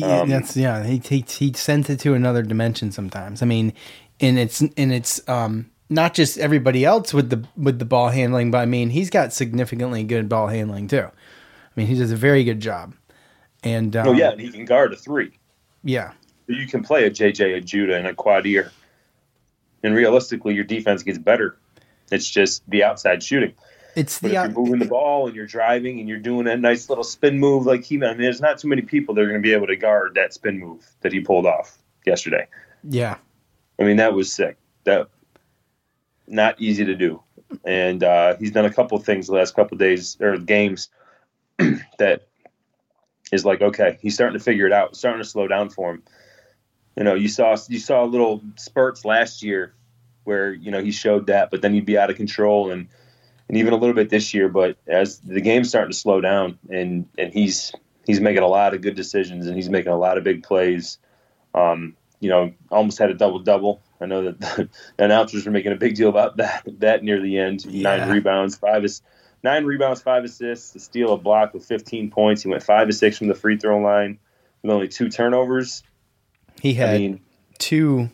sends it to another dimension sometimes. I mean, and it's not just everybody else with the ball handling, but I mean, he's got significantly good ball handling too. I mean, he does a very good job. And and he can guard a three. Yeah. You can play a JJ, a Judah, and a Quadir. And realistically, your defense gets better. It's just the outside shooting. If you're moving the ball and you're driving and you're doing a nice little spin move like I mean, there's not too many people that are going to be able to guard that spin move that he pulled off yesterday. Yeah. I mean, that was sick. That not easy to do. And he's done a couple of things the last couple of days or games that is like, okay, he's starting to figure it out, starting to slow down for him. You know, you saw little spurts last year where, you know, he showed that, but then he'd be out of control and even a little bit this year. But as the game's starting to slow down and he's making a lot of good decisions and he's making a lot of big plays. You know, almost had a double-double. I know that the announcers were making a big deal about that near the end. Yeah. 9 rebounds, 5 assists, a steal, a block with 15 points. He went 5 of 6 from the free throw line with only 2 turnovers. He had 2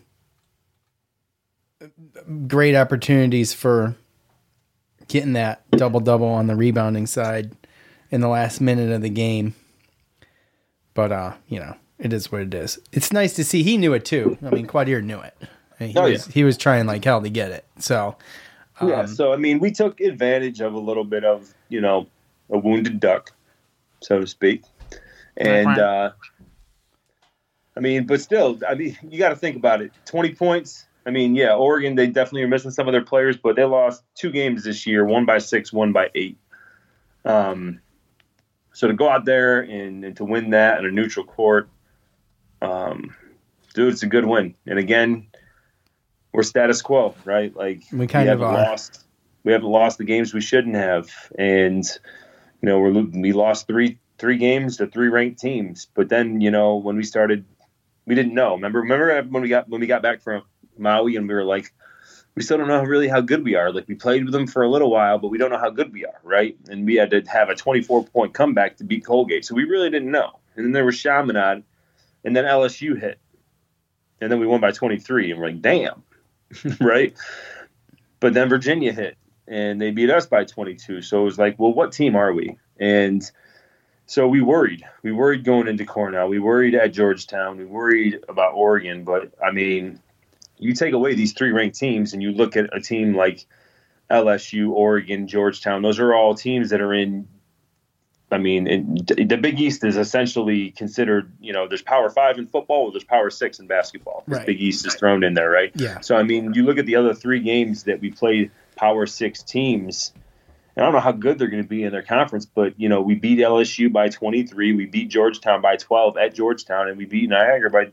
great opportunities for getting that double-double on the rebounding side in the last minute of the game. But, you know, it is what it is. It's nice to see. He knew it, too. I mean, Quadir knew it. He was trying like hell to get it. So, so, I mean, we took advantage of a little bit of, you know, a wounded duck, so to speak. And, I mean, but still, I mean, you got to think about it. 20 points. I mean, yeah, Oregon, they definitely are missing some of their players, but they lost 2 games this year, 1 by 6, 1 by 8. So to go out there and to win that in a neutral court, dude, it's a good win. And again, we're status quo, right? Like we haven't lost the games we shouldn't have, and you know we lost three games to 3 ranked teams. But then you know when we started. We didn't know. Remember when we got back from Maui and we were like, we still don't know really how good we are. Like we played with them for a little while, but we don't know how good we are, right? And we had to have a 24-point comeback to beat Colgate, so we really didn't know. And then there was Chaminade, and then LSU hit, and then we won by 23, and we're like, damn, right? But then Virginia hit, and they beat us by 22. So it was like, well, what team are we? And so we worried. We worried going into Cornell. We worried at Georgetown. We worried about Oregon. But, I mean, you take away these 3 ranked teams and you look at a team like LSU, Oregon, Georgetown. Those are all teams that are in – I mean, the Big East is essentially considered – you know, there's Power 5 in football or there's Power 6 in basketball. Right. Big East is thrown in there, right? Yeah. So, I mean, you look at the other 3 games that we played Power 6 teams – I don't know how good they're going to be in their conference, but, you know, we beat LSU by 23. We beat Georgetown by 12 at Georgetown, and we beat Niagara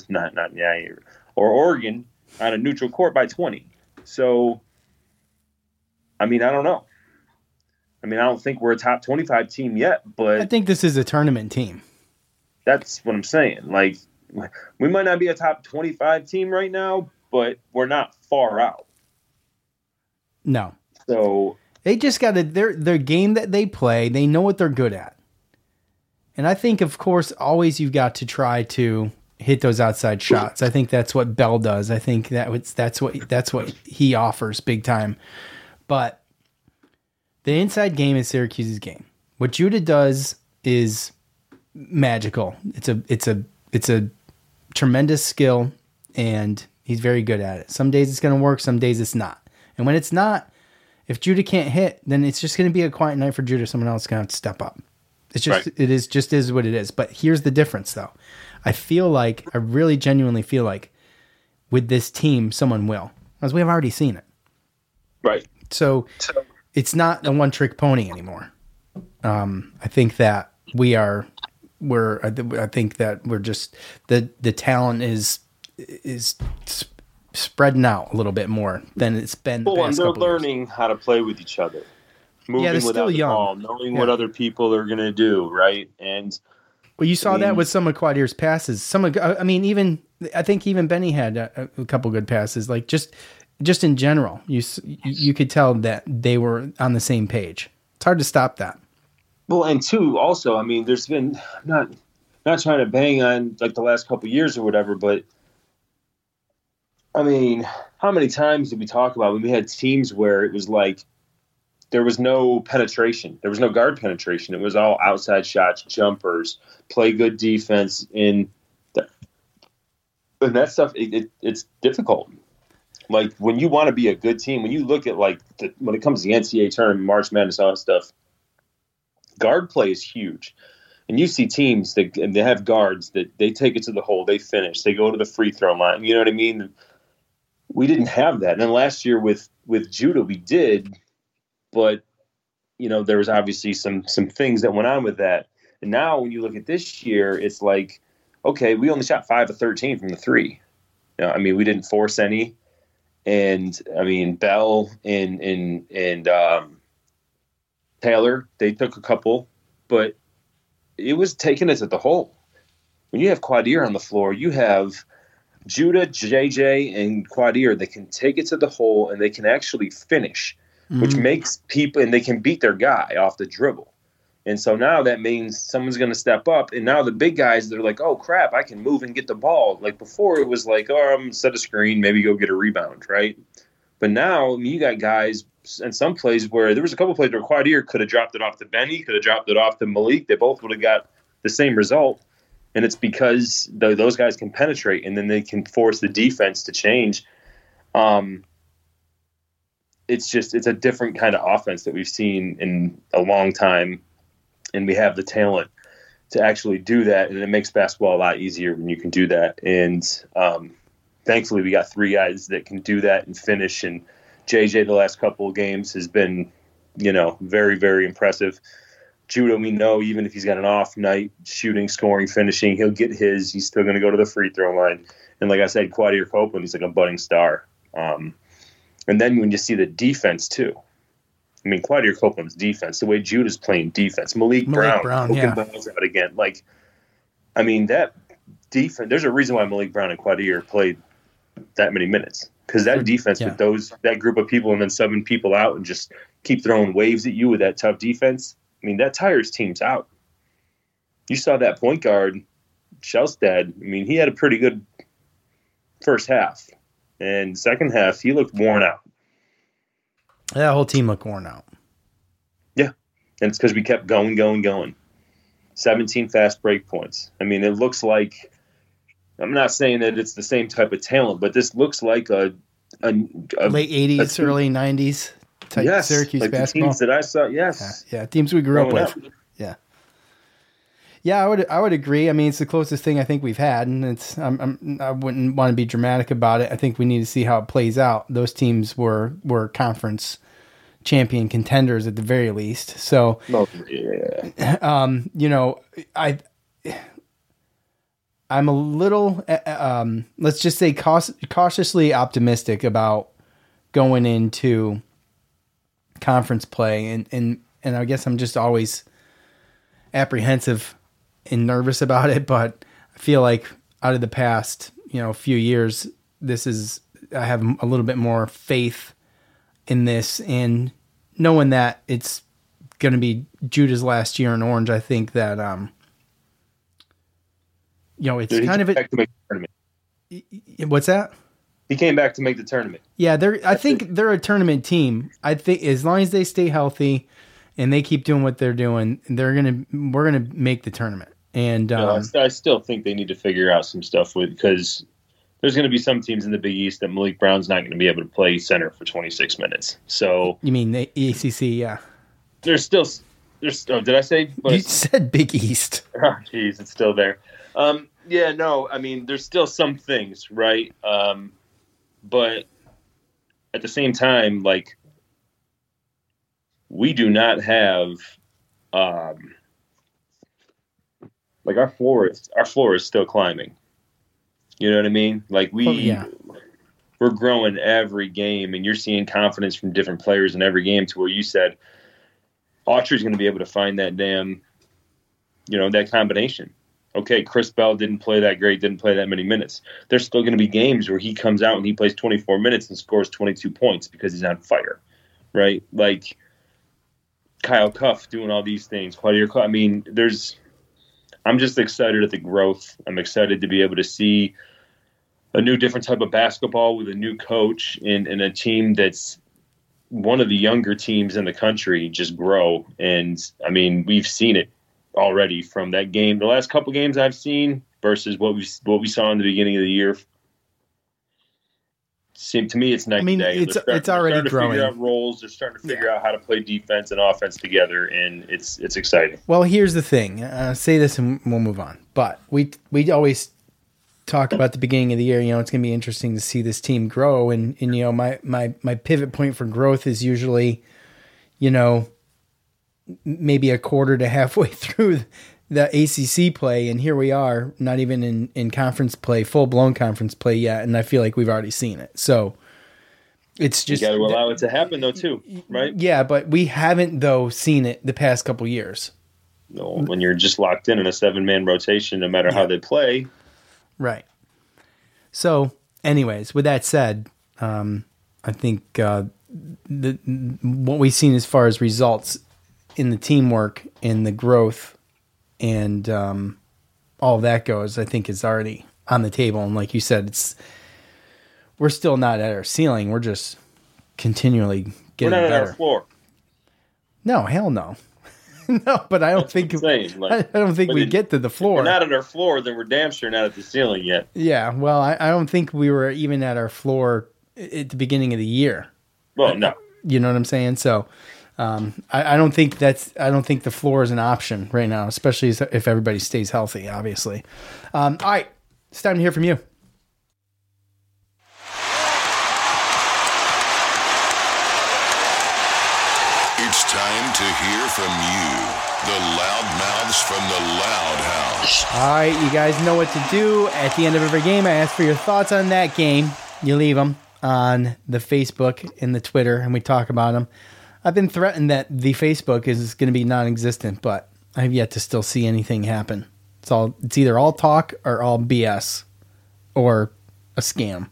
or Oregon on a neutral court by 20. So, I mean, I don't know. I mean, I don't think we're a top 25 team yet, but I think this is a tournament team. That's what I'm saying. Like, we might not be a top 25 team right now, but we're not far out. No. So they just got their game that they play. They know what they're good at. And I think, of course, always you've got to try to hit those outside shots. I think that's what Bell does. I think that's what he offers big time. But the inside game is Syracuse's game. What Judah does is magical. It's a tremendous skill, and he's very good at it. Some days it's going to work, some days it's not. And when it's not, If Judah can't hit, then it's just going to be a quiet night for Judah. Someone else is going to have to step up. It's just, It is just is what it is. But here's the difference, though. I really genuinely feel like with this team, someone will, as we have already seen it. Right. So it's not a one-trick pony anymore. I think that I think that we're just the talent is spreading out a little bit more than it's been. Well, and they're learning how to play with each other, moving without still the young. ball, knowing what other people are going to do, right? And you saw that with some of Quadir's passes. I think even Benny had a couple good passes. Like just in general, you could tell that they were on the same page. It's hard to stop that. Well, and two, also, I mean, there's been not trying to bang on like the last couple of years or whatever, but I mean, how many times did we talk about when we had teams where it was like there was no penetration, there was no guard penetration, it was all outside shots, jumpers, play good defense, and that stuff. It's difficult. Like when you want to be a good team, when you look at like when it comes to the NCAA tournament, March Madness, all that stuff. Guard play is huge. And you see teams that they have guards that they take it to the hole, they finish, they go to the free throw line. You know what I mean? We didn't have that. And then last year with Judah, we did, but there was obviously some things that went on with that. And now when you look at this year, it's like, okay, we only shot 5 of 13 from the three. We didn't force any. And I mean, Bell and Taylor, they took a couple, but it was taking it to the hole. When you have Quadir on the floor, you have Judah, JJ, and Quadir that can take it to the hole and they can actually finish, which makes people, and they can beat their guy off the dribble. And so now that means someone's going to step up. And now the big guys, they're like, oh, crap, I can move and get the ball. Like before it was like, oh, I'm going to set a screen, maybe go get a rebound, right? But now you got guys and some plays where there was a couple plays where Quadir could have dropped it off to Benny, could have dropped it off to Malik. They both would have got the same result. And it's because those guys can penetrate and then they can force the defense to change. It's a different kind of offense that we've seen in a long time. And we have the talent to actually do that. And it makes basketball a lot easier when you can do that. And thankfully we got 3 guys that can do that and finish. And JJ the last couple of games has been, very, very impressive. Judah, we know even if he's got an off night, shooting, scoring, finishing, he'll get his. He's still going to go to the free throw line. And like I said, Quadir Copeland, he's like a budding star. And then when you see the defense too, I mean, Quadir Copeland's defense, the way Judah's playing defense, Malik Brown balls out again. Like, I mean, that defense, there's a reason why Malik Brown and Quadir played that many minutes. Because that defense with that group of people and then 7 people out and just keep throwing waves at you with that tough defense, I mean, that tires teams out. You saw that point guard, Shelstad. I mean, he had a pretty good first half. And second half, he looked worn out. That whole team looked worn out. Yeah. And it's because we kept going. 17 fast break points. I mean, it looks like, I'm not saying that it's the same type of talent, but this looks like a late 80s, early 90s type Syracuse like basketball. The teams that I saw, yes. Yeah, teams we grew up with. Yeah. Yeah, I would agree. I mean, it's the closest thing I think we've had, and I wouldn't want to be dramatic about it. I think we need to see how it plays out. Those teams were conference champion contenders at the very least. So, I'm a little, let's just say, cautiously optimistic about going into conference play, and I guess I'm just always apprehensive and nervous about it. But I feel like out of the past, few years, I have a little bit more faith in this, and knowing that it's going to be Judah's last year in Orange, I think that it's kind of a. What's that? He came back to make the tournament. Yeah, I think they're a tournament team. I think as long as they stay healthy and they keep doing what they're doing, we're gonna make the tournament. And I still think they need to figure out some stuff because there's going to be some teams in the Big East that Malik Brown's not going to be able to play center for 26 minutes. So you mean the ACC? Yeah. There's oh, did I say? You said Big East. Oh, geez, it's still there. Yeah, no, I mean, there's still some things, right? But at the same time, like, we do not have, like, our floor is still climbing. You know what I mean? Like, we're growing every game, and you're seeing confidence from different players in every game to where you said Autry's going to be able to find that that combination. Okay, Chris Bell didn't play that great, didn't play that many minutes. There's still going to be games where he comes out and he plays 24 minutes and scores 22 points because he's on fire, right? Like Kyle Cuff doing all these things. I mean, I'm just excited at the growth. I'm excited to be able to see a new, different type of basketball with a new coach and a team that's one of the younger teams in the country just grow. And, I mean, we've seen it already from that game. The last couple games I've seen versus what we saw in the beginning of the year. To me, it's night and day. It's already growing. Figure out roles. They're starting to figure out how to play defense and offense together, and it's exciting. Well, here's the thing. Say this and we'll move on. But we always talk about the beginning of the year. It's going to be interesting to see this team grow, and my pivot point for growth is usually, maybe a quarter to halfway through the ACC play, and here we are, not even in conference play, full-blown conference play yet, and I feel like we've already seen it. So it's just... You got to allow it to happen, though, too, right? Yeah, but we haven't, though, seen it the past couple years. No, when you're just locked in a 7-man rotation, no matter how they play. Right. So, anyways, with that said, I think what we've seen as far as results in the teamwork and the growth and all of that goes, I think is already on the table. And like you said, we're still not at our ceiling. We're just continually getting better. We're not at our floor. No, hell no. No, but I don't think I don't think we get to the floor. If we're not at our floor, then we're damn sure not at the ceiling yet. Yeah, well, I don't think we were even at our floor at the beginning of the year. Well, no. You know what I'm saying? So I don't think the floor is an option right now, especially if everybody stays healthy, obviously. All right, it's time to hear from you. It's time to hear from you, the loudmouths from the Loud House. All right, you guys know what to do. At the end of every game, I ask for your thoughts on that game. You leave them on the Facebook and the Twitter, and we talk about them. I've been threatened that the Facebook is going to be non-existent, but I have yet to still see anything happen. It's either all talk or all BS or a scam.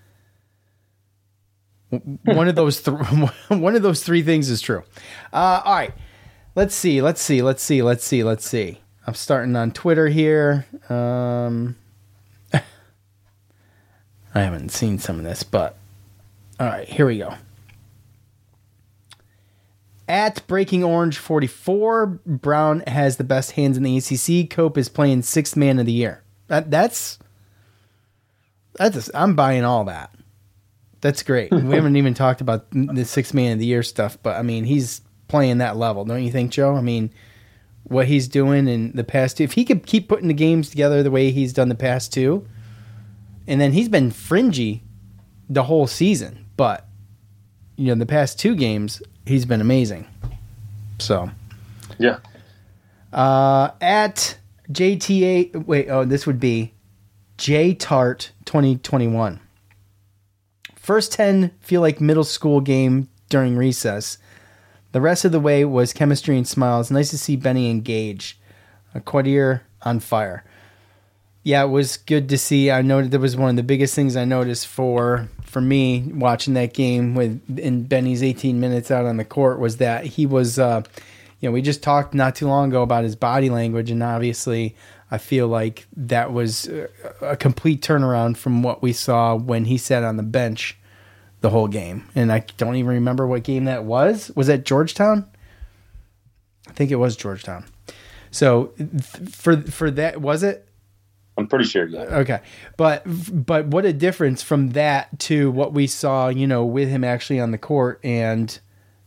One of those three things is true. All right. Let's see. I'm starting on Twitter here. I haven't seen some of this, but all right, here we go. At Breaking Orange 44, Brown has the best hands in the ACC. Cope is playing 6th man of the year. I'm buying all that. That's great. We haven't even talked about the 6th man of the year stuff, but I mean, he's playing that level, don't you think, Joe? I mean, what he's doing in the past two, if he could keep putting the games together the way he's done the past two, and then he's been fringy the whole season, but the past 2 games, he's been amazing. So, yeah. At JTA, this would be J Tart 2021. First 10 feel like middle school game during recess. The rest of the way was chemistry and smiles. Nice to see Benny engage. Quadir on fire. Yeah, it was good to see. I noted that was one of the biggest things I noticed for me watching that game in Benny's 18 minutes out on the court was that he was, we just talked not too long ago about his body language, and obviously I feel like that was a complete turnaround from what we saw when he sat on the bench the whole game. And I don't even remember what game that was. Was that Georgetown? I think it was Georgetown. So for that, was it? I'm pretty sure. Yeah. Okay. But what a difference from that to what we saw, with him actually on the court and,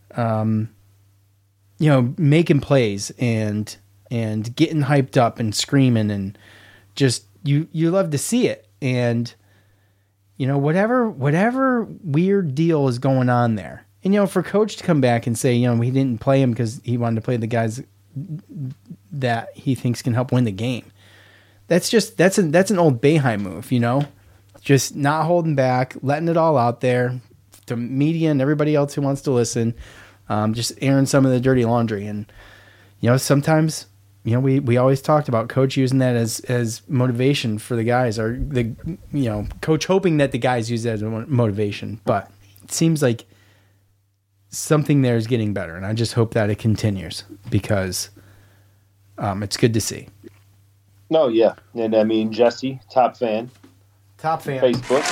making plays and getting hyped up and screaming and just, you love to see it. And, whatever weird deal is going on there. And, for Coach to come back and say, we didn't play him because he wanted to play the guys that he thinks can help win the game. That's an old Boeheim move, just not holding back, letting it all out there to media and everybody else who wants to listen, just airing some of the dirty laundry. And, sometimes, we always talked about Coach using that as motivation for the guys, or Coach hoping that the guys use that as motivation. But it seems like something there is getting better, and I just hope that it continues because it's good to see. No, yeah. And I mean, Jesse, top fan. Facebook.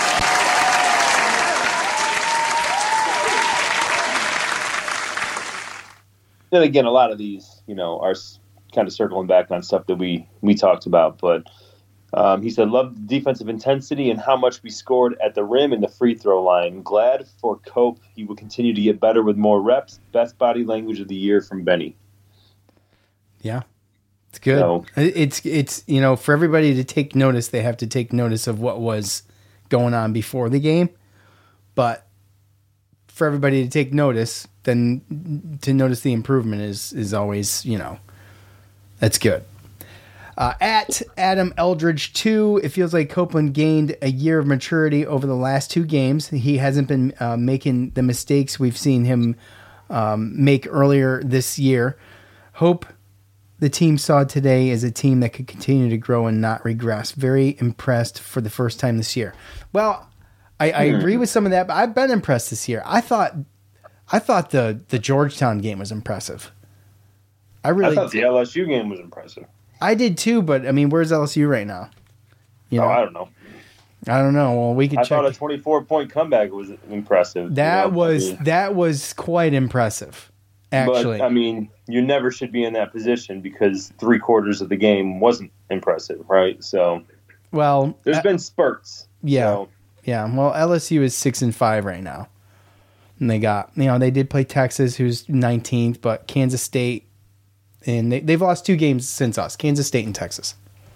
Then again, a lot of these, are kind of circling back on stuff that we talked about. But he said, love the defensive intensity and how much we scored at the rim and the free throw line. Glad for Cope. He will continue to get better with more reps. Best body language of the year from Benny. Yeah. It's good. So, it's for everybody to take notice, they have to take notice of what was going on before the game. But for everybody to take notice, then to notice the improvement is always, that's good. At Adam Eldridge 2, it feels like Copeland gained a year of maturity over the last 2 games. He hasn't been making the mistakes we've seen him make earlier this year. Hope the team saw today as a team that could continue to grow and not regress. Very impressed for the first time this year. Well, I agree with some of that, but I've been impressed this year. I thought the Georgetown game was impressive. I thought the LSU game was impressive. I did too, but I mean, where's LSU right now? I don't know. I don't know. Well, we could check. I thought a 24-point comeback was impressive. That was quite impressive. Actually, but, I mean, you never should be in that position because 3/4 of the game wasn't impressive, right? So, well, there's been spurts. Yeah, so. Yeah. Well, LSU is 6-5 right now, and they got they did play Texas, who's 19th, but Kansas State, and they've lost 2 games since us, Kansas State and Texas.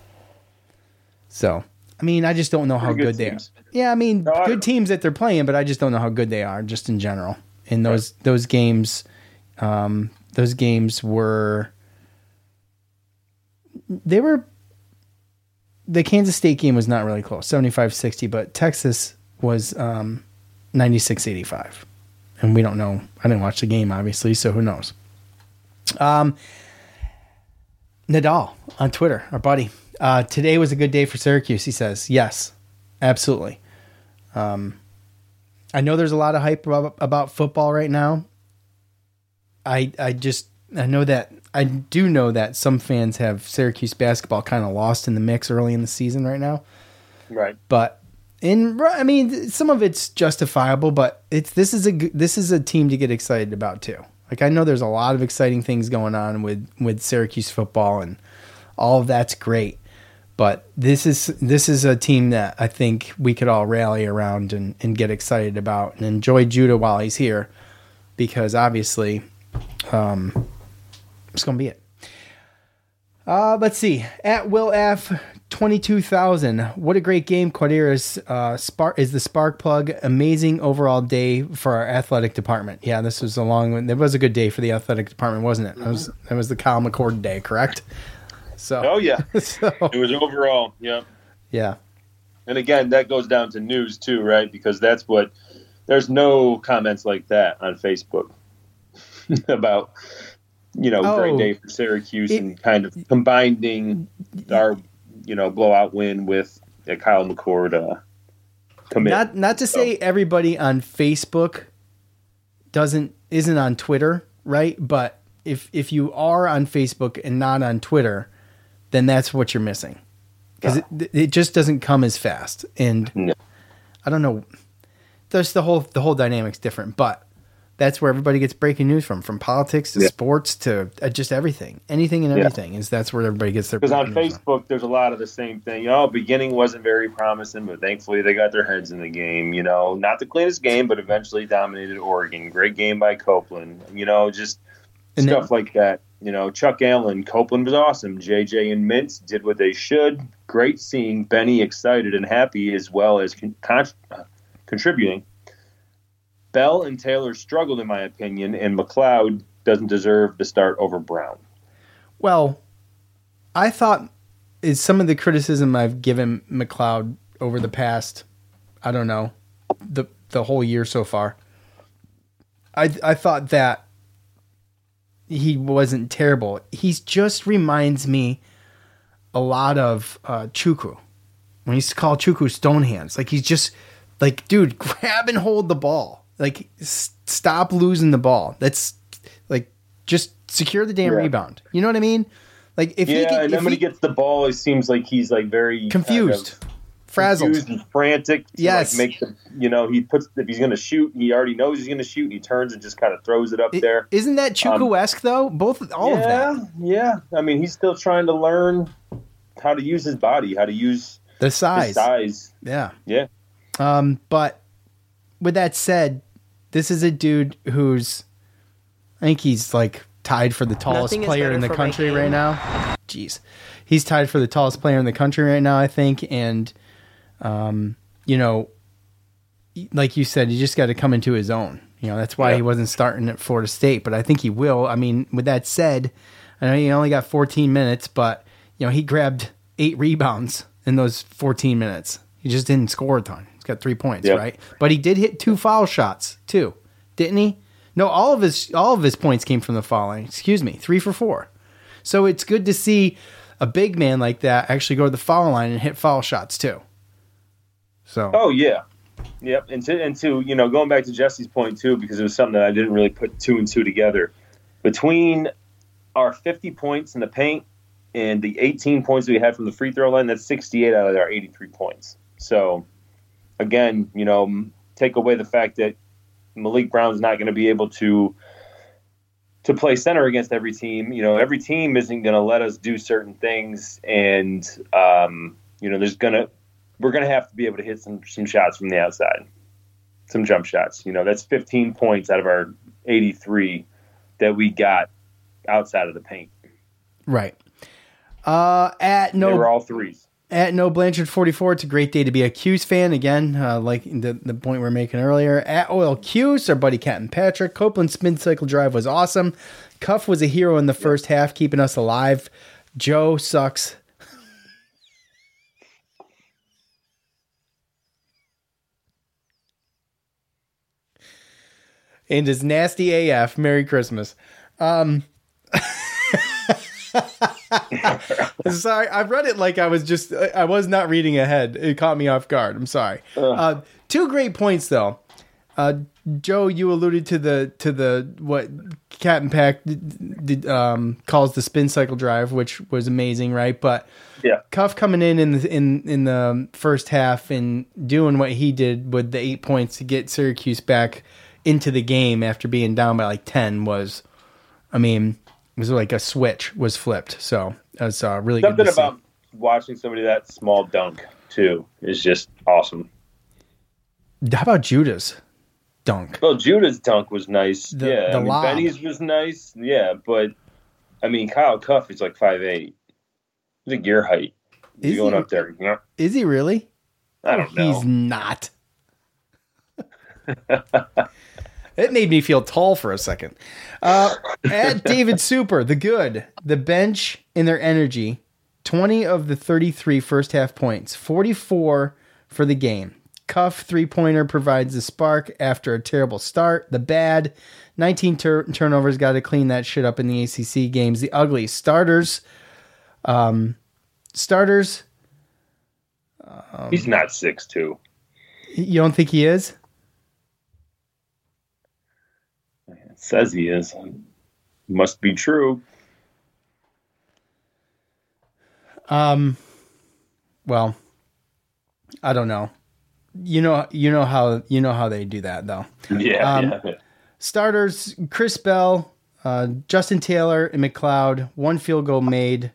So, I mean, I just don't know how good they are. Yeah, I mean, good teams that they're playing, but I just don't know how good they are, just in general. And those games. Those games were the Kansas State game was not really close, 75-60, but Texas was 96-85. And we don't know. I didn't watch the game, obviously, so who knows? Nadal on Twitter, our buddy. Today was a good day for Syracuse, he says. Yes, absolutely. I know there's a lot of hype about football right now. I do know that some fans have Syracuse basketball kind of lost in the mix early in the season right now. Right. But some of it's justifiable, but this is a team to get excited about too. Like, I know there's a lot of exciting things going on with Syracuse football, and all of that's great. But this is a team that I think we could all rally around and get excited about and enjoy Judah while he's here, because obviously it's going to be it. Let's see. At Will F 22,000. What a great game. Quadir is the spark plug. Amazing overall day for our athletic department. Yeah, this was a long one. It was a good day for the athletic department, wasn't it? That was the Kyle McCord day, correct? So. Oh yeah. It was overall. Yeah. Yeah. And again, that goes down to news too, right? Because there's no comments like that on Facebook about, great day for Syracuse and kind of combining our, blowout win with a Kyle McCord commit. Not to say everybody on Facebook isn't on Twitter, right? But if you are on Facebook and not on Twitter, then that's what you're missing, because it just doesn't come as fast. And I don't know, there's the whole dynamic's different, but That's where everybody gets breaking news from politics to sports to just everything. Anything and everything that's where everybody gets their. Because on news Facebook, there's a lot of the same thing. Beginning wasn't very promising, but thankfully they got their heads in the game. Not the cleanest game, but eventually dominated Oregon. Great game by Copeland. Just stuff like that. Chuck Allen, Copeland was awesome. JJ and Mintz did what they should. Great seeing Benny excited and happy as well as contributing. Bell and Taylor struggled, in my opinion, and McLeod doesn't deserve the start over Brown. Well, I thought is some of the criticism I've given McLeod over the past, I don't know, the whole year so far. I thought that he wasn't terrible. He just reminds me a lot of Chukwu. When he used to call Chukwu Stonehands. Like, he's just like, dude, grab and hold the ball. Like, stop losing the ball. That's like, just secure the damn rebound. You know what I mean? Like, if he can, and then when he gets the ball, it seems like he's like very confused, frazzled, confused and frantic. Yes, make the, he puts if he's going to shoot, he already knows he's going to shoot. And he turns and just kind of throws it up there. Isn't that Chukwu-esque though? All of that. Yeah. I mean, he's still trying to learn how to use his body, how to use the size. Yeah. But with that said, this is a dude who's, I think he's like tied for the tallest player in the country right now. Jeez. He's tied for the tallest player in the country right now, I think. And, like you said, he just got to come into his own. That's why he wasn't starting at Florida State, but I think he will. I mean, with that said, I know he only got 14 minutes, but, he grabbed 8 rebounds in those 14 minutes. He just didn't score a ton. He's got 3 points, right? But he did hit 2 foul shots, too. Didn't he? No, all of his points came from the foul line. 3 for 4. So it's good to see a big man like that actually go to the foul line and hit foul shots too. So. Oh yeah, yep. And to going back to Jesse's point too, because it was something that I didn't really put 2 and 2 together. Between our 50 points in the paint and the 18 points we had from the free throw line, that's 68 out of our 83 points. So again, take away the fact that Malik Brown's not going to be able to play center against every team. Every team isn't going to let us do certain things, and we're going to have to be able to hit some shots from the outside, some jump shots. That's 15 points out of our 83 that we got outside of the paint. Right. They were all threes. At No Blanchard 44, it's a great day to be a Q's fan. Again, like the point we were making earlier. At Oil Q's, our buddy Captain Patrick. Copeland's spin cycle drive was awesome. Cuff was a hero in the first half, keeping us alive. Joe sucks. And is nasty AF. Merry Christmas. Sorry, I read it like I was not reading ahead. It caught me off guard. I'm sorry. 2 great points though. Joe, you alluded to the what Captain Pack calls the spin cycle drive, which was amazing, right? But Cuff coming in the first half and doing what he did with the 8 points to get Syracuse back into the game after being down by like 10 was, it was like a switch was flipped. So that's really something good to about watching somebody that small dunk too is just awesome. How about Judah's dunk? Well, Judah's dunk was nice. Benny's was nice. Yeah, but Kyle Cuff is like 5'8". He's a gear height. He's going up there. Yeah. Is he really? I don't know. He's not. It made me feel tall for a second. At David Super, the good, the bench in their energy, 20 of the 33 first half points, 44 for the game. Cuff 3-pointer provides the spark after a terrible start. The bad, 19 turnovers, got to clean that shit up in the ACC games. The ugly starters. He's not 6'2". You don't think he is? It says he is. Must be true. Well, I don't know. You know how they do that though. Yeah. Starters, Chris Bell, Justin Taylor, and McLeod. 1 field goal made.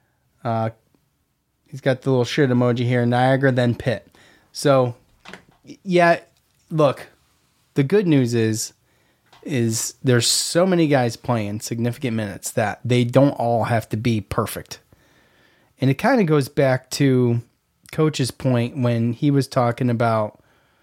He's got the little shit emoji here. Niagara, then Pitt. So, yeah, look, the good news is there's so many guys playing significant minutes that they don't all have to be perfect. And it kind of goes back to Coach's point when he was talking about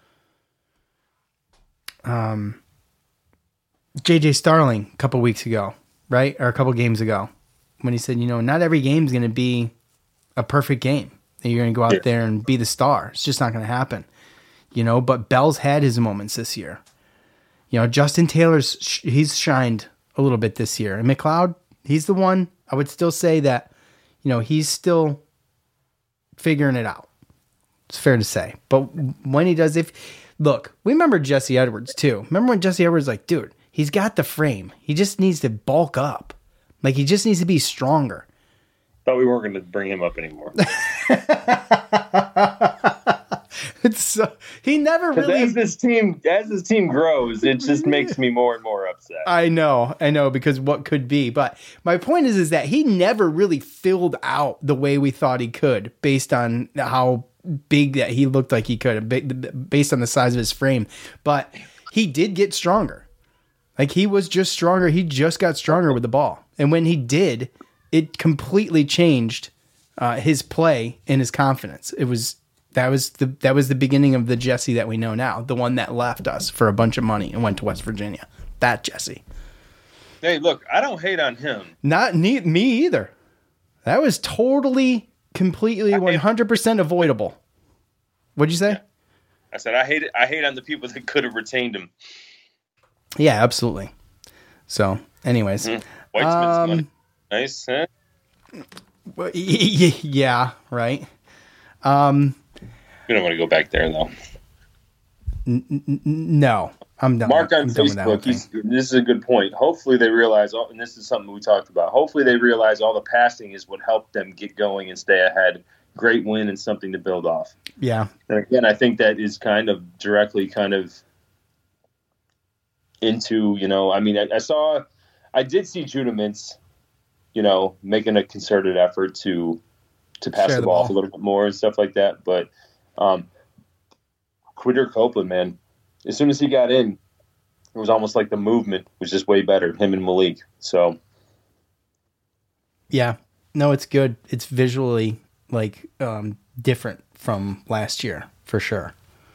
J.J. Starling a couple weeks ago, right? Or a couple games ago, when he said, not every game's going to be a perfect game. You're going to go out there and be the star. It's just not going to happen. But Bell's had his moments this year. Justin Taylor's, he's shined a little bit this year. And McLeod, he's the one, I would still say that, he's still figuring it out. It's fair to say. But when he does, look, we remember Jesse Edwards too. Remember when Jesse Edwards was like, dude, he's got the frame. He just needs to bulk up. Like, he just needs to be stronger. Thought we weren't going to bring him up anymore. He never really. As this team grows, it just makes me more and more upset. I know, because what could be. But my point is that he never really filled out the way we thought he could, based on how big that he looked like he could, based on the size of his frame. But he did get stronger. Like, he was just stronger. He just got stronger with the ball, and when he did, it completely changed his play and his confidence. That was the beginning of the Jesse that we know now, the one that left us for a bunch of money and went to West Virginia. That Jesse. Hey, look, I don't hate on him. Not me either. That was totally, completely, 100% avoidable. What'd you say? Yeah. I said I hate on the people that could have retained him. Yeah, absolutely. So, anyways, Weitzman's money. Nice, huh? Yeah, right. We don't want to go back there, though. No, I'm done. Mark on Facebook, this is a good point. Hopefully they realize, and this is something we talked about, hopefully they realize all the passing is what helped them get going and stay ahead. Great win and something to build off. Yeah. And again, I think that is directly into, I did see Judah Mintz, making a concerted effort to pass the ball off a little bit more and stuff like that. But Quadir Copeland, man, as soon as he got in, it was almost like the movement was just way better, him and Malik. So, yeah, no, it's good. It's visually different from last year for sure.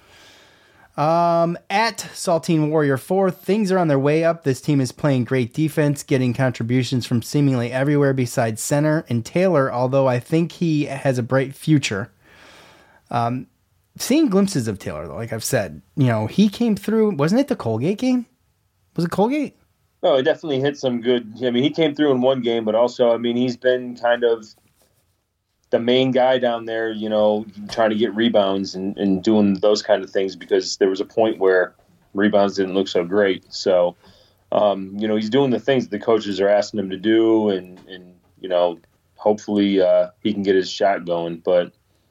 At Saltine Warrior 4, things are on their way up. This team is playing great defense, getting contributions from seemingly everywhere besides center and Taylor, although I think he has a bright future. Seeing glimpses of Taylor, though, like I've said, he came through. Wasn't it the Colgate game? Was it Colgate? Oh, he definitely hit some good. He came through in one game, but also, he's been kind of the main guy down there, trying to get rebounds and doing those kind of things, because there was a point where rebounds didn't look so great. So, he's doing the things that the coaches are asking him to do, and hopefully he can get his shot going. But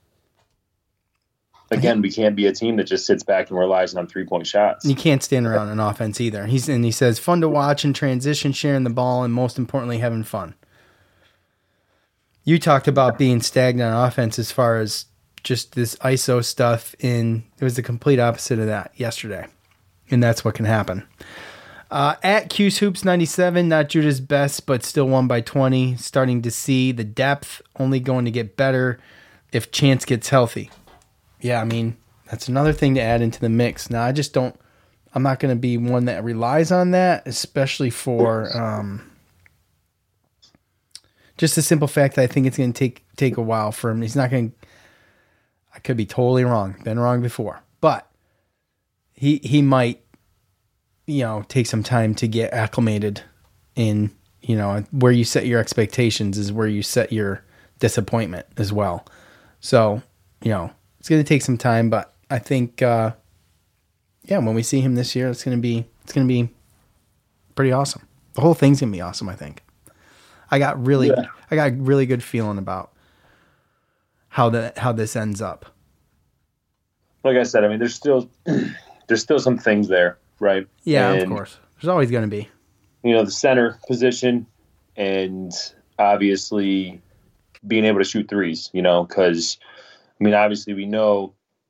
again, we can't be a team that just sits back and relies on 3-point shots. You can't stand around on offense either. He says fun to watch in transition, sharing the ball, and most importantly, having fun. You talked about being stagnant on offense as far as just this ISO stuff. It was the complete opposite of that yesterday, and that's what can happen. At Q's Hoops 97, not Judah's best, but still won by 20. Starting to see the depth, only going to get better if Chance gets healthy. Yeah, that's another thing to add into the mix. Now, I'm not going to be one that relies on that, especially for just the simple fact that I think it's going to take a while for him. He's not going to, I could be totally wrong, been wrong before, but he might, take some time to get acclimated in, where you set your expectations is where you set your disappointment as well. So, it's going to take some time, but I think, when we see him this year, it's going to be pretty awesome. The whole thing's going to be awesome, I think. I got really good feeling about how this ends up. Like I said, there's still some things there, right? Yeah, of course. There's always going to be. The center position, and obviously being able to shoot threes, because, obviously we know,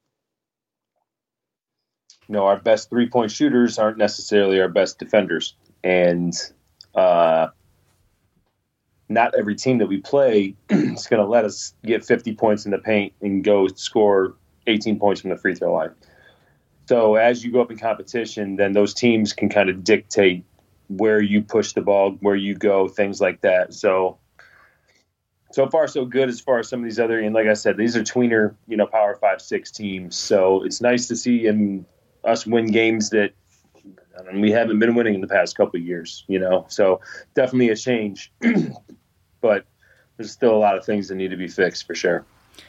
our best 3-point shooters aren't necessarily our best defenders. And not every team that we play is going to let us get 50 points in the paint and go score 18 points from the free throw line. So as you go up in competition, then those teams can kind of dictate where you push the ball, where you go, things like that. So far so good as far as some of these other, and like I said, these are tweener, Power 5-6 teams. So it's nice to see us win games that we haven't been winning in the past couple of years, So definitely a change, but there's still a lot of things that need to be fixed for sure.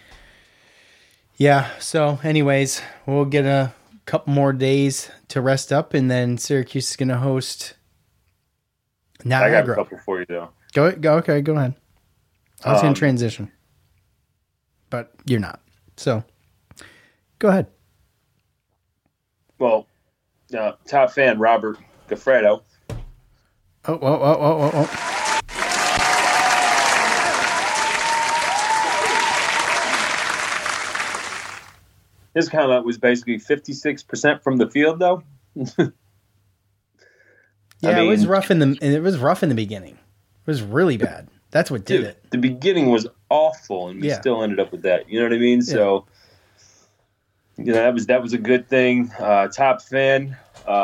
Yeah. So anyways, we'll get a couple more days to rest up, and then Syracuse is going to host Niagara. I got a couple for you though. Go ahead. I was going to transition, but you're not. So go ahead. Well, top fan Robert Gaffredo. Oh. His comment was basically 56% from the field, though. Yeah, it was rough in the beginning. It was really bad. That's what did it. The beginning was awful, and we still ended up with that. You know what I mean? Yeah. So, that was a good thing. Top fan.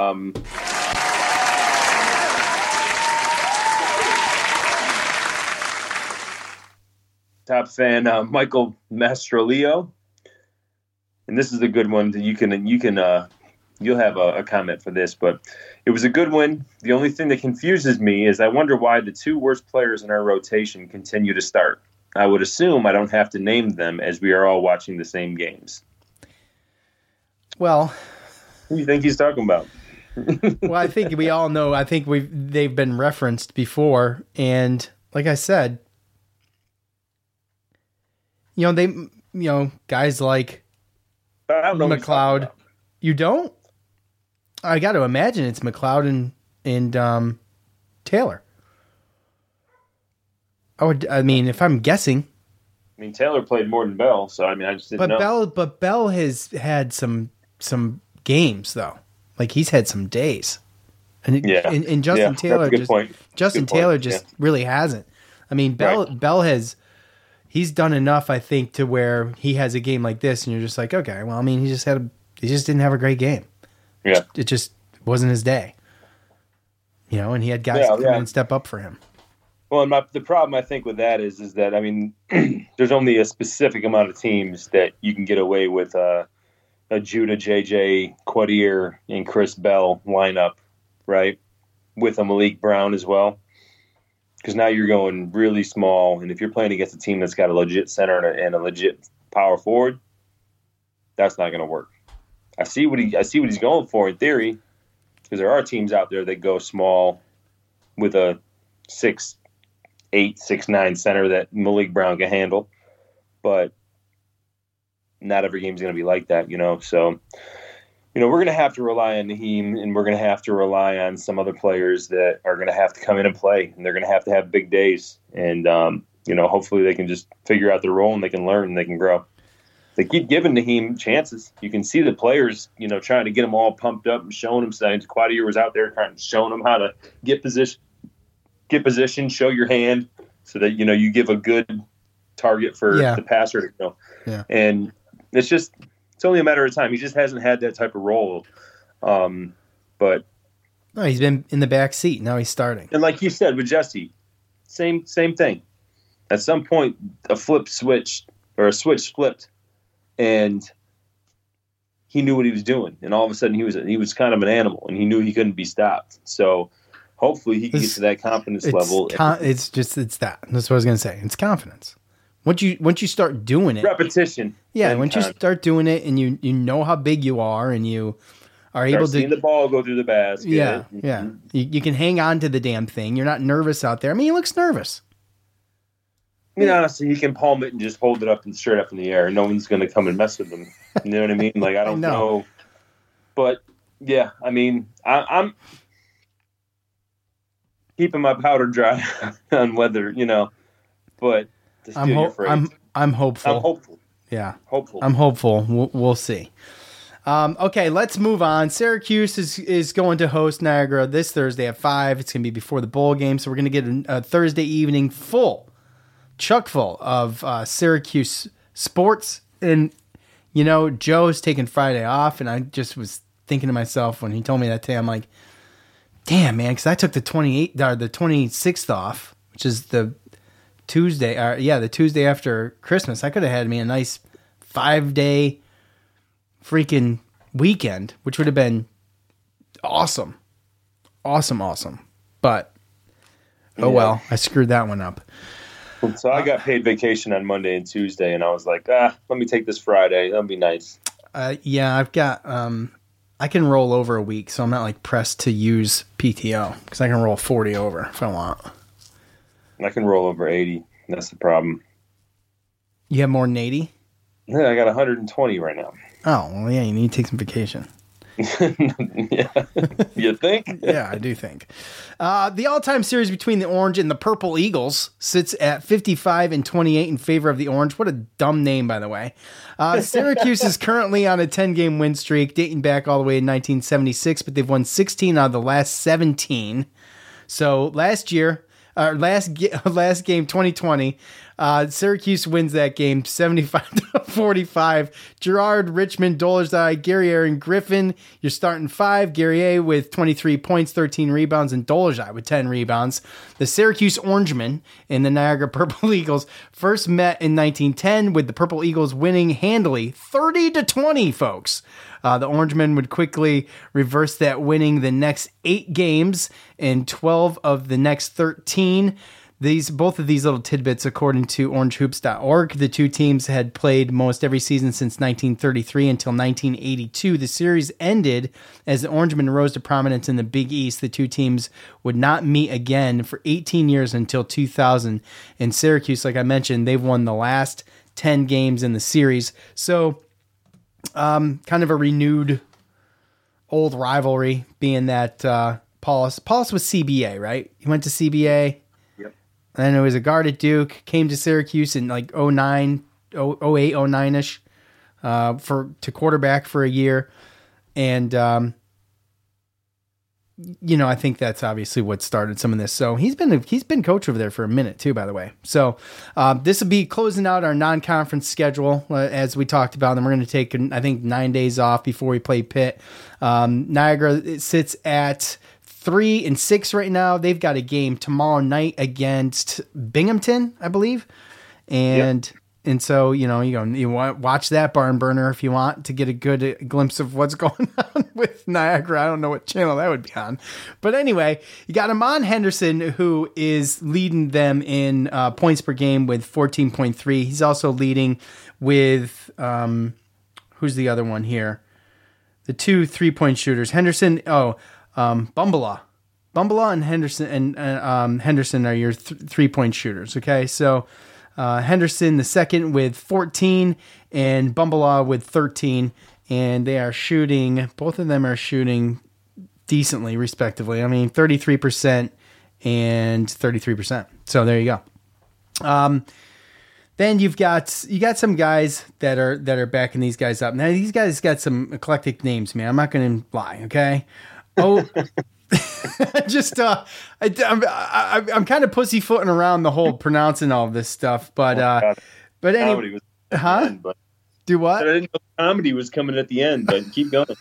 Top fan Michael Mastrolio. And this is a good one that you'll have a comment for this, but it was a good one. The only thing that confuses me is I wonder why the two worst players in our rotation continue to start. I would assume I don't have to name them as we are all watching the same games. Well, who do you think he's talking about? Well, I think we all know. I think they've been referenced before, and like I said, guys like I don't know McLeod. You don't? I got to imagine it's McLeod and Taylor. If I'm guessing. Taylor played more than Bell, so I just didn't know. But Bell has had some games though. Like he's had some days. And Justin Taylor really hasn't. Bell has. He's done enough, I think, to where he has a game like this, and you're just like, okay, well, he just didn't have a great game. Yeah, it just wasn't his day. And he had guys come in and step up for him. Well, and the problem I think with that is that there's only a specific amount of teams that you can get away with a Judah, JJ, Quadir, and Chris Bell lineup, right? With a Malik Brown as well. Because now you're going really small, and if you're playing against a team that's got a legit center and a legit power forward, that's not going to work. I see what he's going for in theory, because there are teams out there that go small with a 6'8", 6'9" center that Malik Brown can handle, but not every game's going to be like that, So, we're going to have to rely on Naheem, and we're going to have to rely on some other players that are going to have to come in and play, and they're going to have big days. And, hopefully they can just figure out their role and they can learn and they can grow. They keep giving Naheem chances. You can see the players, trying to get them all pumped up and showing them signs. Quadir was out there kind of showing them how to get position, show your hand so that, you give a good target for the passer. Yeah. And it's only a matter of time. He just hasn't had that type of role. But no, he's been in the back seat. Now he's starting. And like you said with Jesse, same thing. At some point, a switch flipped, and he knew what he was doing. And all of a sudden, he was kind of an animal, and he knew he couldn't be stopped. So hopefully, he can get to that confidence level. It's that. That's what I was going to say. It's confidence. Once you start doing it, repetition. Yeah, once you start doing it, and you know how big you are, and you are able to see the ball go through the basket. Yeah, yeah. You can hang on to the damn thing. You're not nervous out there. He looks nervous. Honestly, he can palm it and just hold it up and straight up in the air, and no one's going to come and mess with him. You know what I mean? I don't know. But yeah, I'm keeping my powder dry on whether, but to steal your phrase. I'm hopeful. I'm hopeful. Yeah. Hopeful. I'm hopeful. We'll see. Okay, let's move on. Syracuse is going to host Niagara this Thursday at 5. It's going to be before the bowl game, so we're going to get a Thursday evening chock full of Syracuse sports. And, Joe's taking Friday off, and I just was thinking to myself when he told me that today, I'm like, damn, man, because I took the 26th off, which is the Tuesday, the Tuesday after Christmas. I could have had me a nice 5-day freaking weekend, which would have been awesome. But, well, I screwed that one up. So I got paid vacation on Monday and Tuesday, and I was like, let me take this Friday. That'll be nice. Yeah, I've got, I can roll over a week, so I'm not like pressed to use PTO because I can roll 40 over if I want. I can roll over 80. That's the problem. You have more than 80? Yeah, I got 120 right now. Oh, well, yeah, you need to take some vacation. Yeah. You think? Yeah, I do think. The all-time series between the Orange and the Purple Eagles sits at 55-28 in favor of the Orange. What a dumb name, by the way. Syracuse is currently on a 10-game win streak dating back all the way in 1976, but they've won 16 out of the last 17. So last game, 2020, Syracuse wins that game 75-45. Gerard, Richmond, Dolezaj, Gary Aaron, Griffin, you're starting 5. Guerrier with 23 points, 13 rebounds, and Dolezaj with 10 rebounds. The Syracuse Orangemen and the Niagara Purple Eagles first met in 1910 with the Purple Eagles winning handily 30-20, folks. The Orangemen would quickly reverse that, winning the next 8 games and 12 of the next 13. Both of these little tidbits, according to orangehoops.org, the two teams had played most every season since 1933 until 1982. The series ended as the Orangemen rose to prominence in the Big East. The two teams would not meet again for 18 years until 2000. And Syracuse, like I mentioned, they've won the last 10 games in the series. So kind of a renewed old rivalry, being that Paulus was CBA, right? He went to CBA. And it was a guard at Duke, came to Syracuse in like 08, 09-ish, to quarterback for a year. And, I think that's obviously what started some of this. So he's been coach over there for a minute too, by the way. So this will be closing out our non-conference schedule, as we talked about. And we're going to take, I think, 9 days off before we play Pitt. Niagara sits at 3-6 right now. They've got a game tomorrow night against Binghamton, I believe. And so, you watch that barn burner if you want to get a good glimpse of what's going on with Niagara. I don't know what channel that would be on. But anyway, you got Amon Henderson, who is leading them in points per game with 14.3. He's also leading with, who's the other one here? The 2 3-point shooters. Henderson, Bumbaugh and Henderson Henderson are your 3-point shooters. Okay. So, Henderson, the second with 14 and Bumbaugh with 13, and both of them are shooting decently respectively. I mean, 33% and 33%. So there you go. Then you got some guys that are backing these guys up. Now these guys got some eclectic names, man. I'm not going to lie. Okay. I'm kind of pussyfooting around the whole pronouncing all of this stuff, but anyway, do what? I didn't know comedy was coming at the end, but keep going.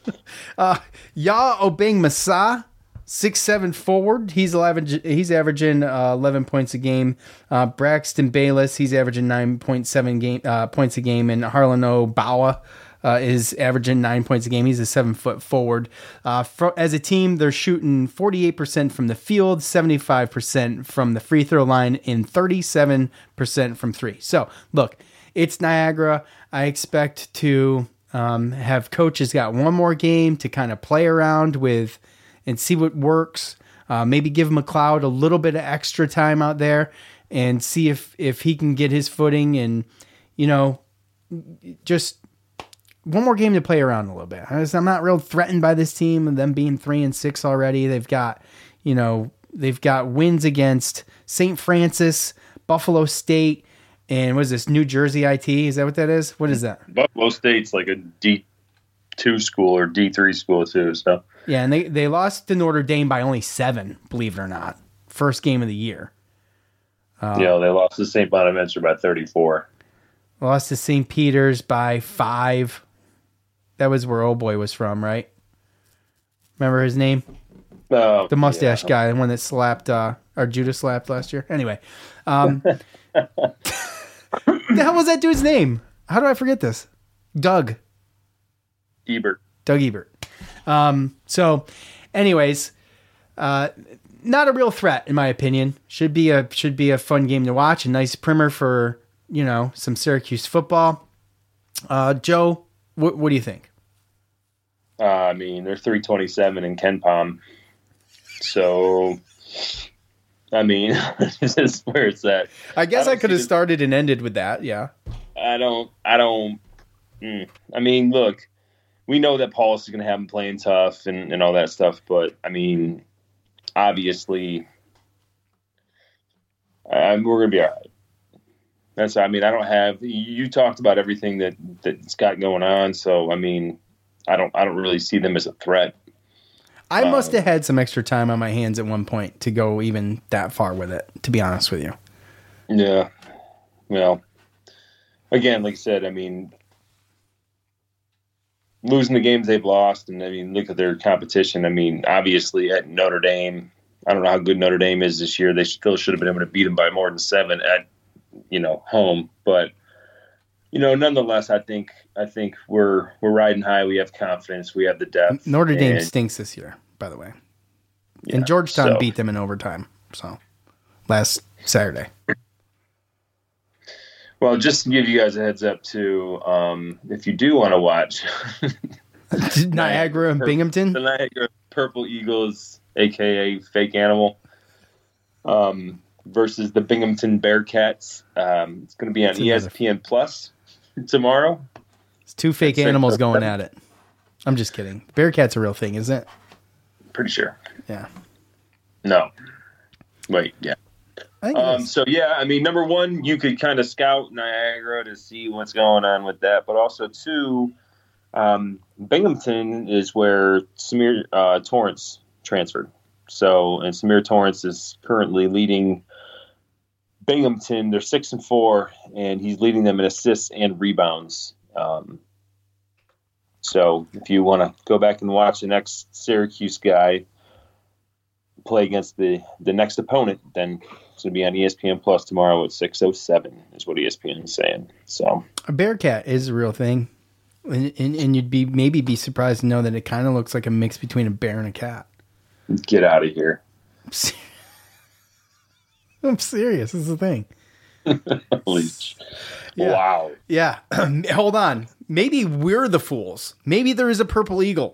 Ya Obeng Masa, 6'7" forward. He's averaging 11 points a game. Braxton Bayless, he's averaging 9.7 points a game, and Harlan O'Bawa is averaging 9 points a game. He's a 7-foot forward. As a team, they're shooting 48% from the field, 75% from the free throw line, and 37% from 3. So, look, it's Niagara. I expect to have coaches got one more game to kind of play around with and see what works. Maybe give McLeod a little bit of extra time out there and see if he can get his footing and, just one more game to play around a little bit. I'm not real threatened by this team and them being 3-6 already. They've got, they've got wins against St. Francis, Buffalo State, and what is this, New Jersey IT? Is that what that is? What is that? Buffalo State's like a D2 school or D3 school too. So yeah, and they lost to Notre Dame by only 7, believe it or not. First game of the year. They lost to St. Bonaventure by 34. Lost to St. Peter's by 5. That was where old boy was from, right? Remember his name? The mustache guy, the one that slapped, or Judah slapped last year. Anyway. The hell was that dude's name? How do I forget this? Doug Ebert. Doug Ebert. So, anyways, not a real threat in my opinion. Should be a fun game to watch. A nice primer for some Syracuse football. Joe, what do you think? I mean, they're 327 in KenPom, so I mean, this is where it's at. I guess I could have started and ended with that. Yeah. I mean, look, we know that Paulus is going to have them playing tough and all that stuff, but I mean, obviously, we're going to be all right. I don't have. You talked about everything that's got going on, so I mean, I don't really see them as a threat. I must have had some extra time on my hands at one point to go even that far with it, to be honest with you. Yeah. Well, again, like I said, I mean, losing the games they've lost, and I mean, look at their competition. I mean, obviously at Notre Dame, I don't know how good Notre Dame is this year. They still should have been able to beat them by more than 7 at, home. But, nonetheless, I think we're riding high. We have confidence. We have the depth. Notre Dame stinks this year, by the way. Yeah, and Georgetown beat them in overtime. So last Saturday. Well, just to give you guys a heads up too, if you do want to watch Niagara and Binghamton, the Niagara Purple Eagles, aka Fake Animal, versus the Binghamton Bearcats. It's going to be on ESPN Plus tomorrow. It's 2 fake animals going at it. I'm just kidding. Bearcat's a real thing, isn't it? Pretty sure. Yeah. No. Wait, yeah. So, yeah, I mean, number one, you could kind of scout Niagara to see what's going on with that. But also, 2, Binghamton is where Samir Torrance transferred. So, and Samir Torrance is currently leading Binghamton. They're 6-4, and he's leading them in assists and rebounds. So if you want to go back and watch the next Syracuse guy play against the next opponent, then it's going to be on ESPN Plus tomorrow at 6:07 is what ESPN is saying. So a Bearcat is a real thing, and you'd maybe be surprised to know that it kind of looks like a mix between a bear and a cat. Get out of here. I'm serious. This is the thing. Yeah. Wow. Yeah. Hold on. Maybe we're the fools. Maybe there is a purple eagle.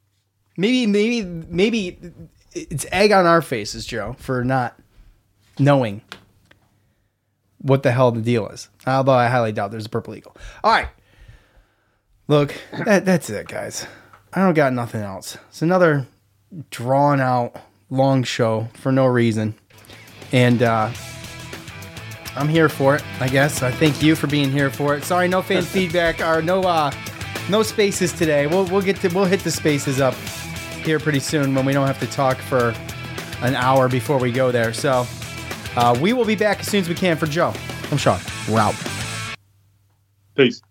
Maybe it's egg on our faces, Joe, for not knowing what the hell the deal is. Although I highly doubt there's a purple eagle. All right. Look, that's it, guys. I don't got nothing else. It's another drawn out long show for no reason. And I'm here for it, I guess. I thank you for being here for it. Sorry, no fan feedback or no spaces today. We'll hit the spaces up here pretty soon when we don't have to talk for an hour before we go there. So we will be back as soon as we can. For Joe, I'm Sean. We're out. Peace.